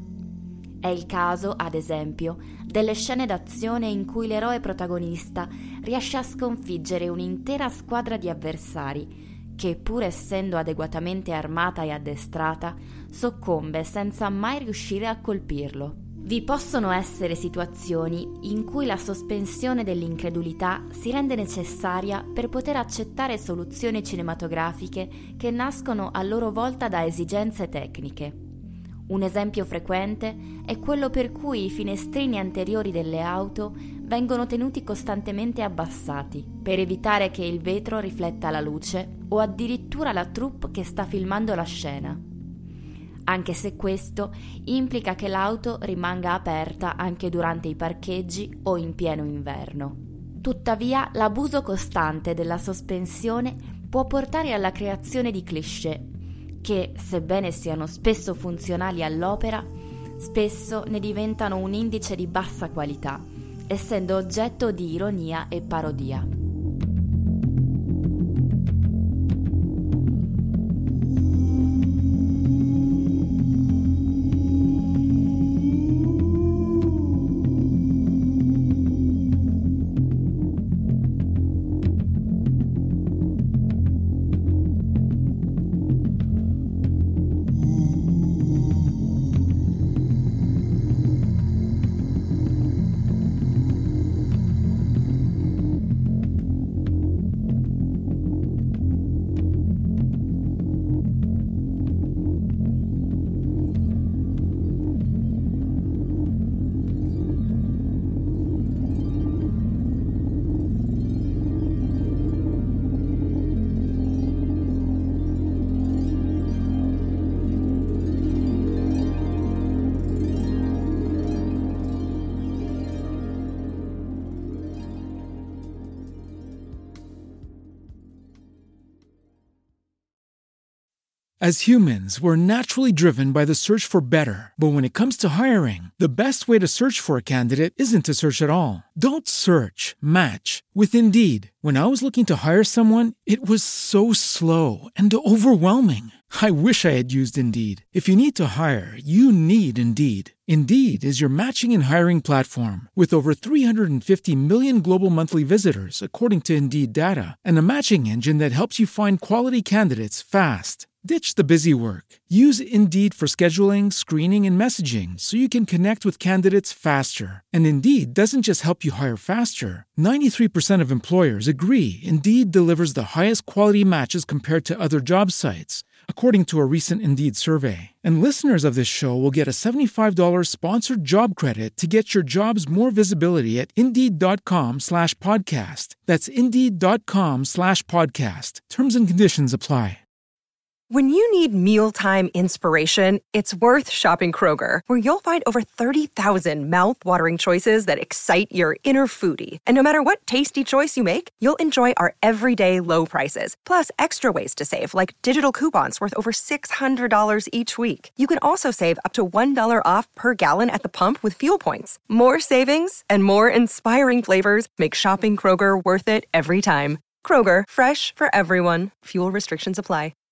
C: È il caso, ad esempio, delle scene d'azione in cui l'eroe protagonista riesce a sconfiggere un'intera squadra di avversari che, pur essendo adeguatamente armata e addestrata, soccombe senza mai riuscire a colpirlo. Vi possono essere situazioni in cui la sospensione dell'incredulità si rende necessaria per poter accettare soluzioni cinematografiche che nascono a loro volta da esigenze tecniche. Un esempio frequente è quello per cui i finestrini anteriori delle auto vengono tenuti costantemente abbassati per evitare che il vetro rifletta la luce o addirittura la troupe che sta filmando la scena. Anche se questo implica che l'auto rimanga aperta anche durante i parcheggi o in pieno inverno. Tuttavia, l'abuso costante della sospensione può portare alla creazione di cliché che, sebbene siano spesso funzionali all'opera, spesso ne diventano un indice di bassa qualità, essendo oggetto di ironia e parodia.
G: As humans, we're naturally driven by the search for better. But when it comes to hiring, the best way to search for a candidate isn't to search at all. Don't search, match with Indeed. When I was looking to hire someone, it was so slow and overwhelming. I wish I had used Indeed. If you need to hire, you need Indeed. Indeed is your matching and hiring platform with over three hundred fifty million global monthly visitors, according to Indeed data, and a matching engine that helps you find quality candidates fast. Ditch the busy work. Use Indeed for scheduling, screening, and messaging so you can connect with candidates faster. And Indeed doesn't just help you hire faster. ninety-three percent of employers agree Indeed delivers the highest quality matches compared to other job sites, according to a recent Indeed survey. And listeners of this show will get a seventy-five dollars sponsored job credit to get your jobs more visibility at Indeed.com slash podcast. That's Indeed.com slash podcast. Terms and conditions apply.
B: When you need mealtime inspiration, it's worth shopping Kroger, where you'll find over thirty thousand mouth-watering choices that excite your inner foodie. And no matter what tasty choice you make, you'll enjoy our everyday low prices, plus extra ways to save, like digital coupons worth over six hundred dollars each week. You can also save up to one dollar off per gallon at the pump with fuel points. More savings and more inspiring flavors make shopping Kroger worth it every time. Kroger, fresh for everyone. Fuel restrictions apply.